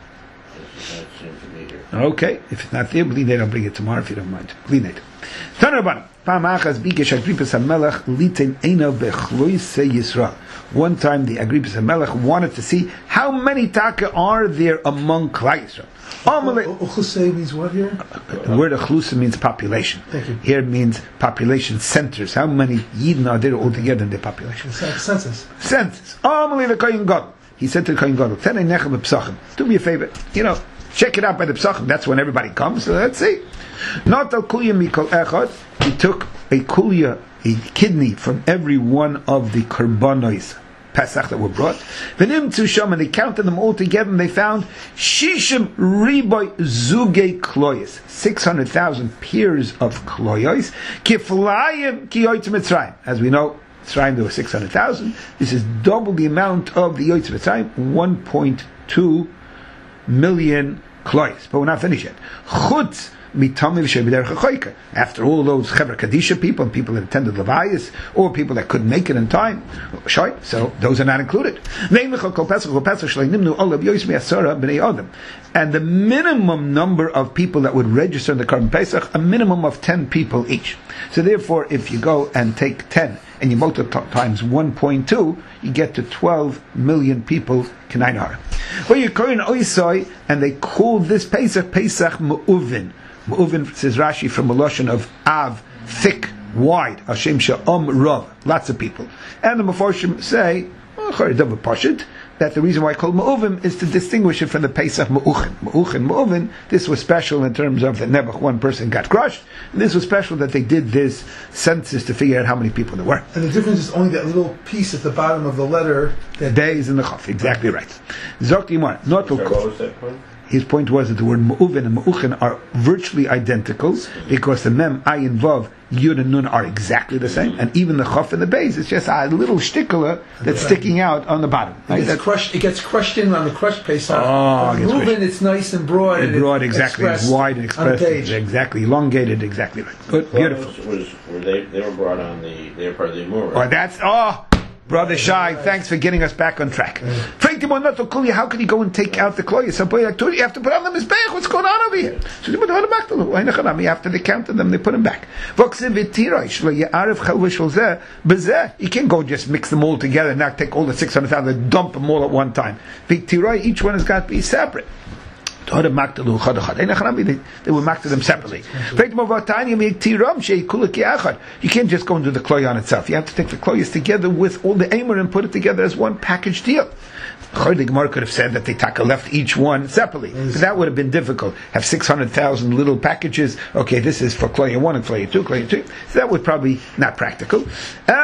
Okay, if it's not there, Blinate, I'll bring it tomorrow if you don't mind. Blinate. One time the Agrippus HaMelech wanted to see how many taka are there among Klal Yisrael. Uchlusei means what here? The word Uchlusa means population. Thank you. Here it means population centers. How many Yidden are there altogether in the population? Census. Amalei the Kohen Gadol. He said to the Kohen Gadol, Tenei Nechem b'Psachim. Do me a favor. Check it out by the Psachim. That's when everybody comes. So let's see. Not al kulya mikol echad. He took a kulya, a kidney from every one of the korbanos Pesach that were brought. V'nim tusham, and they counted them all together, and they found shishim riboy zuge kloyos, 600,000 pairs of kloyos. Kiflayim ki yoytz Mitzrayim. As we know, Mitzrayim there were 600,000. This is double the amount of the yoytz Mitzrayim, 1.2 million kloyos. But we're not finished yet. Chutz after all those Chevra Kadisha people and people that attended Levias, or people that couldn't make it in time, so those are not included. And the minimum number of people that would register in the Korban Pesach, a minimum of 10 people each. So therefore, if you go and take 10 and you multiply times 1.2, you get to 12 million people. And they call this Pesach Me'uvin. Me'uvin, says Rashi, from a lotion of Av, thick, wide, Hashem Sha'om Rav, lots of people. And the Mefarshim say, that the reason why I call Me'uvim is to distinguish it from the Pesach Me'uchen. Me'uvin, this was special in terms of that Nebuch, one person got crushed, and this was special that they did this census to figure out how many people there were. And the difference is only that little piece at the bottom of the letter. The days in the Chaf, exactly right. Zok Yimar, not what was that point? His point was that the word Me'uvin and Me'uchen are virtually identical, because the Mem, Ayin, Vav, Yud and Nun are exactly the same, and even the Chaf and the Beis, it's just a little shtickler that's sticking out on the bottom. It gets crushed in on the crushed Pesach. Me'uvin, it's nice and broad. And broad, exactly. It's wide and expressed. Exactly. Elongated, exactly right. Good, beautiful. They were brought on they were part of the Amurah. Brother Shai, thanks for getting us back on track. How can you go and take out the kloyos? You have to put on the mizbeach. What's going on over here? After they counted them, they put them back. You can't go just mix them all together and not take all the 600,000 and dump them all at one time. Each one has got to be separate. They were marked to them separately. You can't just go and do the kloy on itself. You have to take the kloyos together with all the aimer and put it together as one package deal. The Gemara could have said that they left each one separately, but that would have been difficult. Have 600,000 little packages. Okay, this is for Kloya 1 and Kloya 2, Kloya 2. So that would probably not practical. The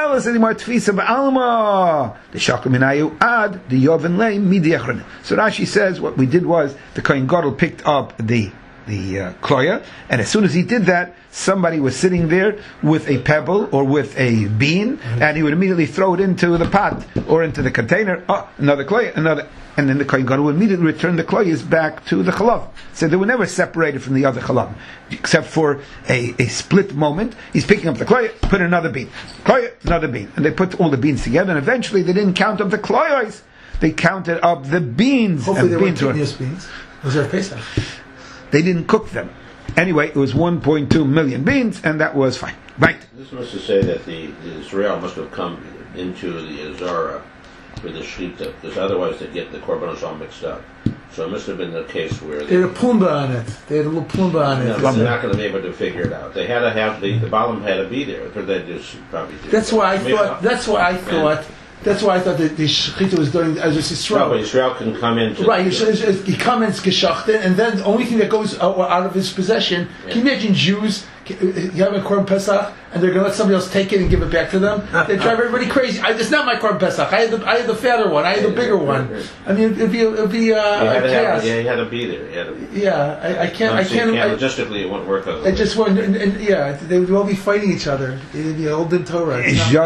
Shakuminayu ad the Yovan lay midi. So Rashi says what we did was the Kohen Gadol picked up the kloya, and as soon as he did that, somebody was sitting there with a pebble or with a bean, and he would immediately throw it into the pot or into the container. Oh, another kloya, another, and then the kohen gadol would immediately return the kloyas back to the chalav. So they were never separated from the other chalav, except for a split moment. He's picking up the kloya, put another bean, kloya, another bean, and they put all the beans together, and eventually they didn't count up the kloyas. They counted up the beans. Hopefully they weren't beans beans. Was there a Pesach? They didn't cook them. Anyway, it was 1.2 million beans, and that was fine. Right. This must to say that the Israel must have come into the Azara with the Shechita, because otherwise they get the korbanos all mixed up. So it must have been the case where they had a plumba on it. They had a little plumba on it. No, they're not going to be able to figure it out. They had to have the bottom had to be there, because they just probably did. That's why I thought. That's why I thought that the shechita was during as Yisrael. No, but Israel can come into right. He comments geschachten, and then the only thing that goes out of his possession. Yeah. Can you imagine Jews? You have a Korban Pesach, and they're going to let somebody else take it and give it back to them. They drive everybody crazy. It's not my Korban Pesach. I had the fatter one. I had the bigger one. I mean, it'd be chaos. You had to be there. I can't. Logistically, it won't work. It just won't. And they would all be fighting each other. It'd be old in Torah.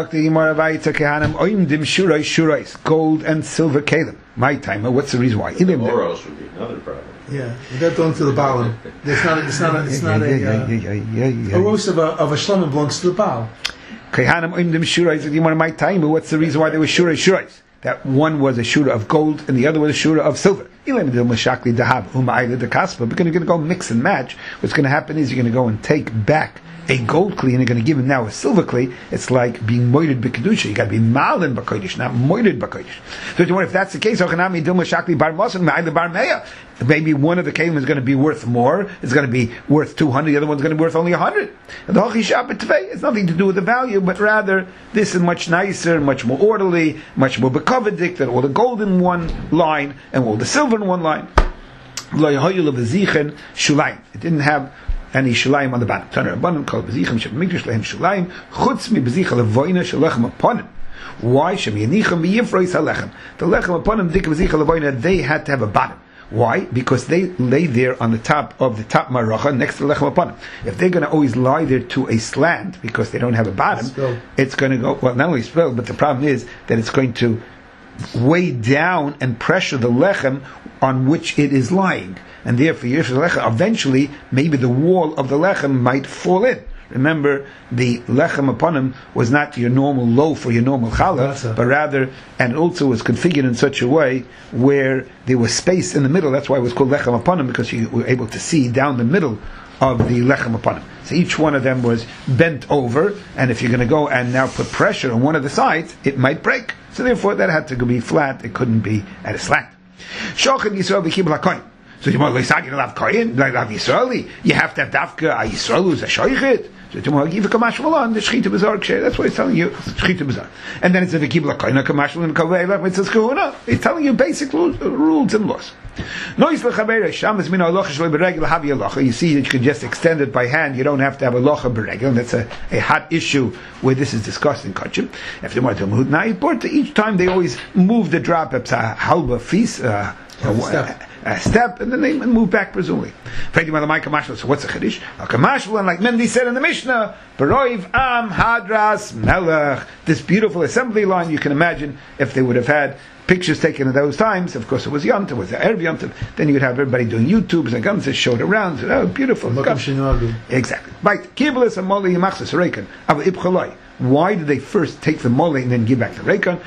Gold and silver kalim. My timer. What's the reason why? Oros would be another problem. Yeah, that belongs to the Baal. It's not a roast of a shlomo belongs to the Baal. My timer. What's the reason why they were shurais? That one was a shura of gold and the other was a shura of silver. We're going to go mix and match. What's going to happen is you're going to go and take back a gold kli and you're going to give him now a silver kli. It's like being moited b'kedusha. You got to be malin b'kodesh, not moited b'kodesh. So if that's the case, maybe one of the kelim is going to be worth more. It's going to be worth 200. The other one's going to be worth only 100. It's nothing to do with the value, but rather this is much nicer, much more orderly, much more bekovedik than all the gold in one line and all the silver in one line. It didn't have any shulaim on the bottom. Taner Rabbanan called bezichim shebamikdash lehem shulaim chutz mi bezicha levoina shelechem uponim. Why? Shem yenicham b'yifrois halechem. The lechem uponim dik bezicha levoina, they had to have a bottom. Why? Because they lay there on the top of the top maracha next to the lechem uponim. If they're going to always lie there to a slant because they don't have a bottom, it's going to go, well, not only spilled, but the problem is that it's going to weigh down and pressure the lechem on which it is lying. And therefore, eventually, maybe the wall of the lechem might fall in. Remember, the lechem upon him was not your normal loaf or your normal challah, but rather, and it also was configured in such a way where there was space in the middle. That's why it was called lechem upon him, because you were able to see down the middle of the lechem upon him. So each one of them was bent over, and if you're going to go and now put pressure on one of the sides, it might break. So therefore, that had to be flat. It couldn't be at a slant. Shochet Yisrael v'kibul hakoyin. So you want to have koyin, like have Yisraeli. You have to have dafka a Yisrael who's a shoichet. So tomorrow give a kamash v'lan the shechita b'zar ksher. That's what it's telling you. Shechita b'zar. And then it's a v'kibul hakoyin a kamash v'lan kavei mitzvahs kahuna. It's telling you basic rules and laws. Nois lechabera shamas min halacha shlo beregel havi halacha. You see that you can just extend it by hand. You don't have to have a halacha beregel, and that's a hot issue where this is discussed in Kachim. If they want to move now, each time they always move the drop up a halba feast. A step, and then they move back, presumably. So what's a chiddush? A kamashul, and like Mendy said in the Mishnah, Baroiv Am Hadras Melech. This beautiful assembly line, you can imagine if they would have had pictures taken at those times. Of course, it was Yom Tov, it was the Erev Yom Tov. Then you would have everybody doing YouTubes and guns that showed around. So, oh, beautiful. Exactly. Right. Kibbelis and Moli Yamachs Reikan. Ava Ibchaloi. Why did they first take the mole and then give back the Reikan?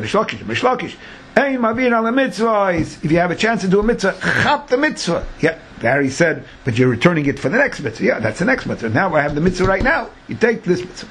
If you have a chance to do a mitzvah, chap the mitzvah. Yeah, Barry said, but you're returning it for the next mitzvah. Yeah, that's the next mitzvah. Now I have the mitzvah right now. You take this mitzvah.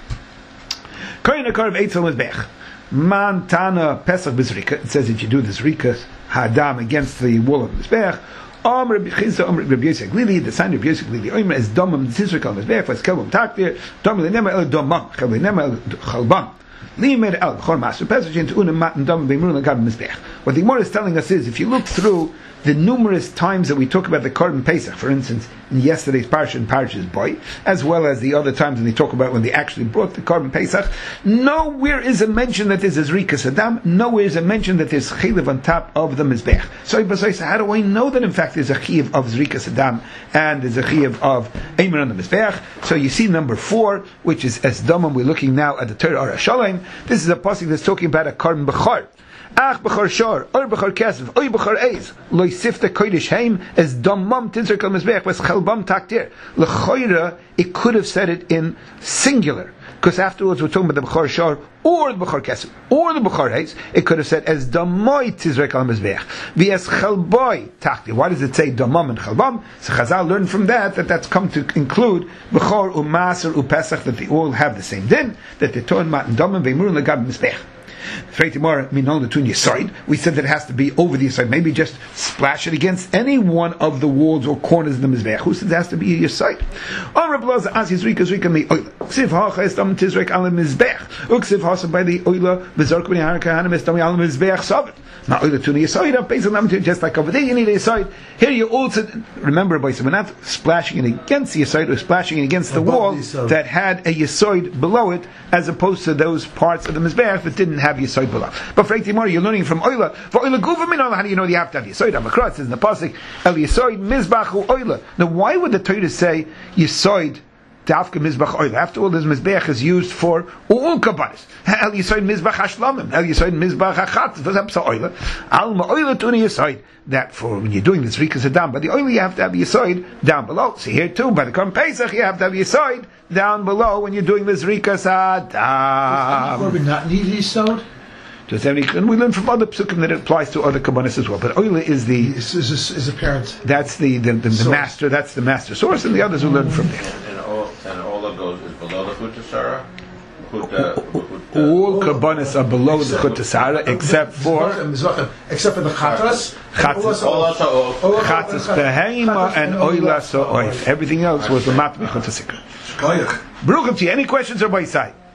Mantana Pesach Bizrika. It says that you do this Rika Hadam against the wall of the Mizbech. Rabbi Yosef Glili, the sign of Rabbi Yosef Glili, Omer as Domam Tzizrik al Mizbech, was Kelvum Takdir, Domam Lenema El Domam, Kelvum Lenema El Chalbam. What the Gemara is telling us is, if you look through the numerous times that we talk about the Korban Pesach, for instance, in yesterday's parsha and Parshas Boy, as well as the other times when they talk about when they actually brought the Korban Pesach, nowhere is a mention that there's a Zrikas Adam, nowhere is a mention that there's Chaylev on top of the Mizbech. So how do I know that in fact there's a Chiyuv of Zrikas Adam and there's a Chiyuv of Eimer on the Mizbech? So you see number 4, which is Es Damam. We're looking now at the Torah Ara Shalom. This is a pasuk that's talking about a Korban Bechor. Ach b'chor shor, or b'chor kesef, or b'chor eis, loy sifta kodesh heim, as damam tinzer kal mizbech, was chalbam taktir. L'choira, it could have said it in singular, because afterwards we're talking about the b'chor shor, or the b'chor kesef, or the b'chor eis, it could have said, as damoy tinzer kal mizbech, v'es chalboy taktir. Why does it say damam and chalbam? So Chazal learned from that that's come to include b'chor, u'maser, u'pesach, that they all have the same din, that they torn mat and damam, v'imurun l'gab mizbech. We said that it has to be over the Yesod. Maybe just splash it against any one of the walls or corners of the Mizbech. Who said it has to be a Yesod? On Reb Elazar, as Yisrika Zrika me Oila. Ksiv hacha estam tizrek al Mizbech. Uksiv hasa by the Oila v'zork b'nei harakahanim estam al Mizbech savit. Now Oila tuni Yesod of Beis Alam, just like over there you need a Yesod. Here you also remember by we're not splashing it against the Yesod, we're splashing it against the wall that had a Yesod below it, as opposed to those parts of the Mizbech that didn't have Yesod below. But for Eitimor, you're learning from Oila. For Oila Guva Minol, how do you know you have to have Yesod? Avakra, it says in the pasuk, El Yesod Mizbach Oila. Now, why would the Torah say Yesod Dafka Mizbach Oila? After all, this Mizbech is used for all kabbalas. El Yesod Mizbach Hashlamim, El Yesod Mizbach Hachat. Does that say Oila? Alma Oila Tuni Yesod. That for when you're doing this Rikas Adam, but the Oila you have to have Yesod down below. See here too, by the Korban Pesach you have to have Yesod down below when you're doing this Rikas Adam. Does not need Yesod? Does and we learn from other psukim that it applies to other kabbalas as well. But Oila is the is apparent. That's the master. That's the master source, and the others will learn from there. And all of those is below the Chutasara. All kabbalas are below the Chutasara except for the Chatas. Chatas behema and Oila so oif. Everything else was the mat Chutasika. Baruch, any questions or by side?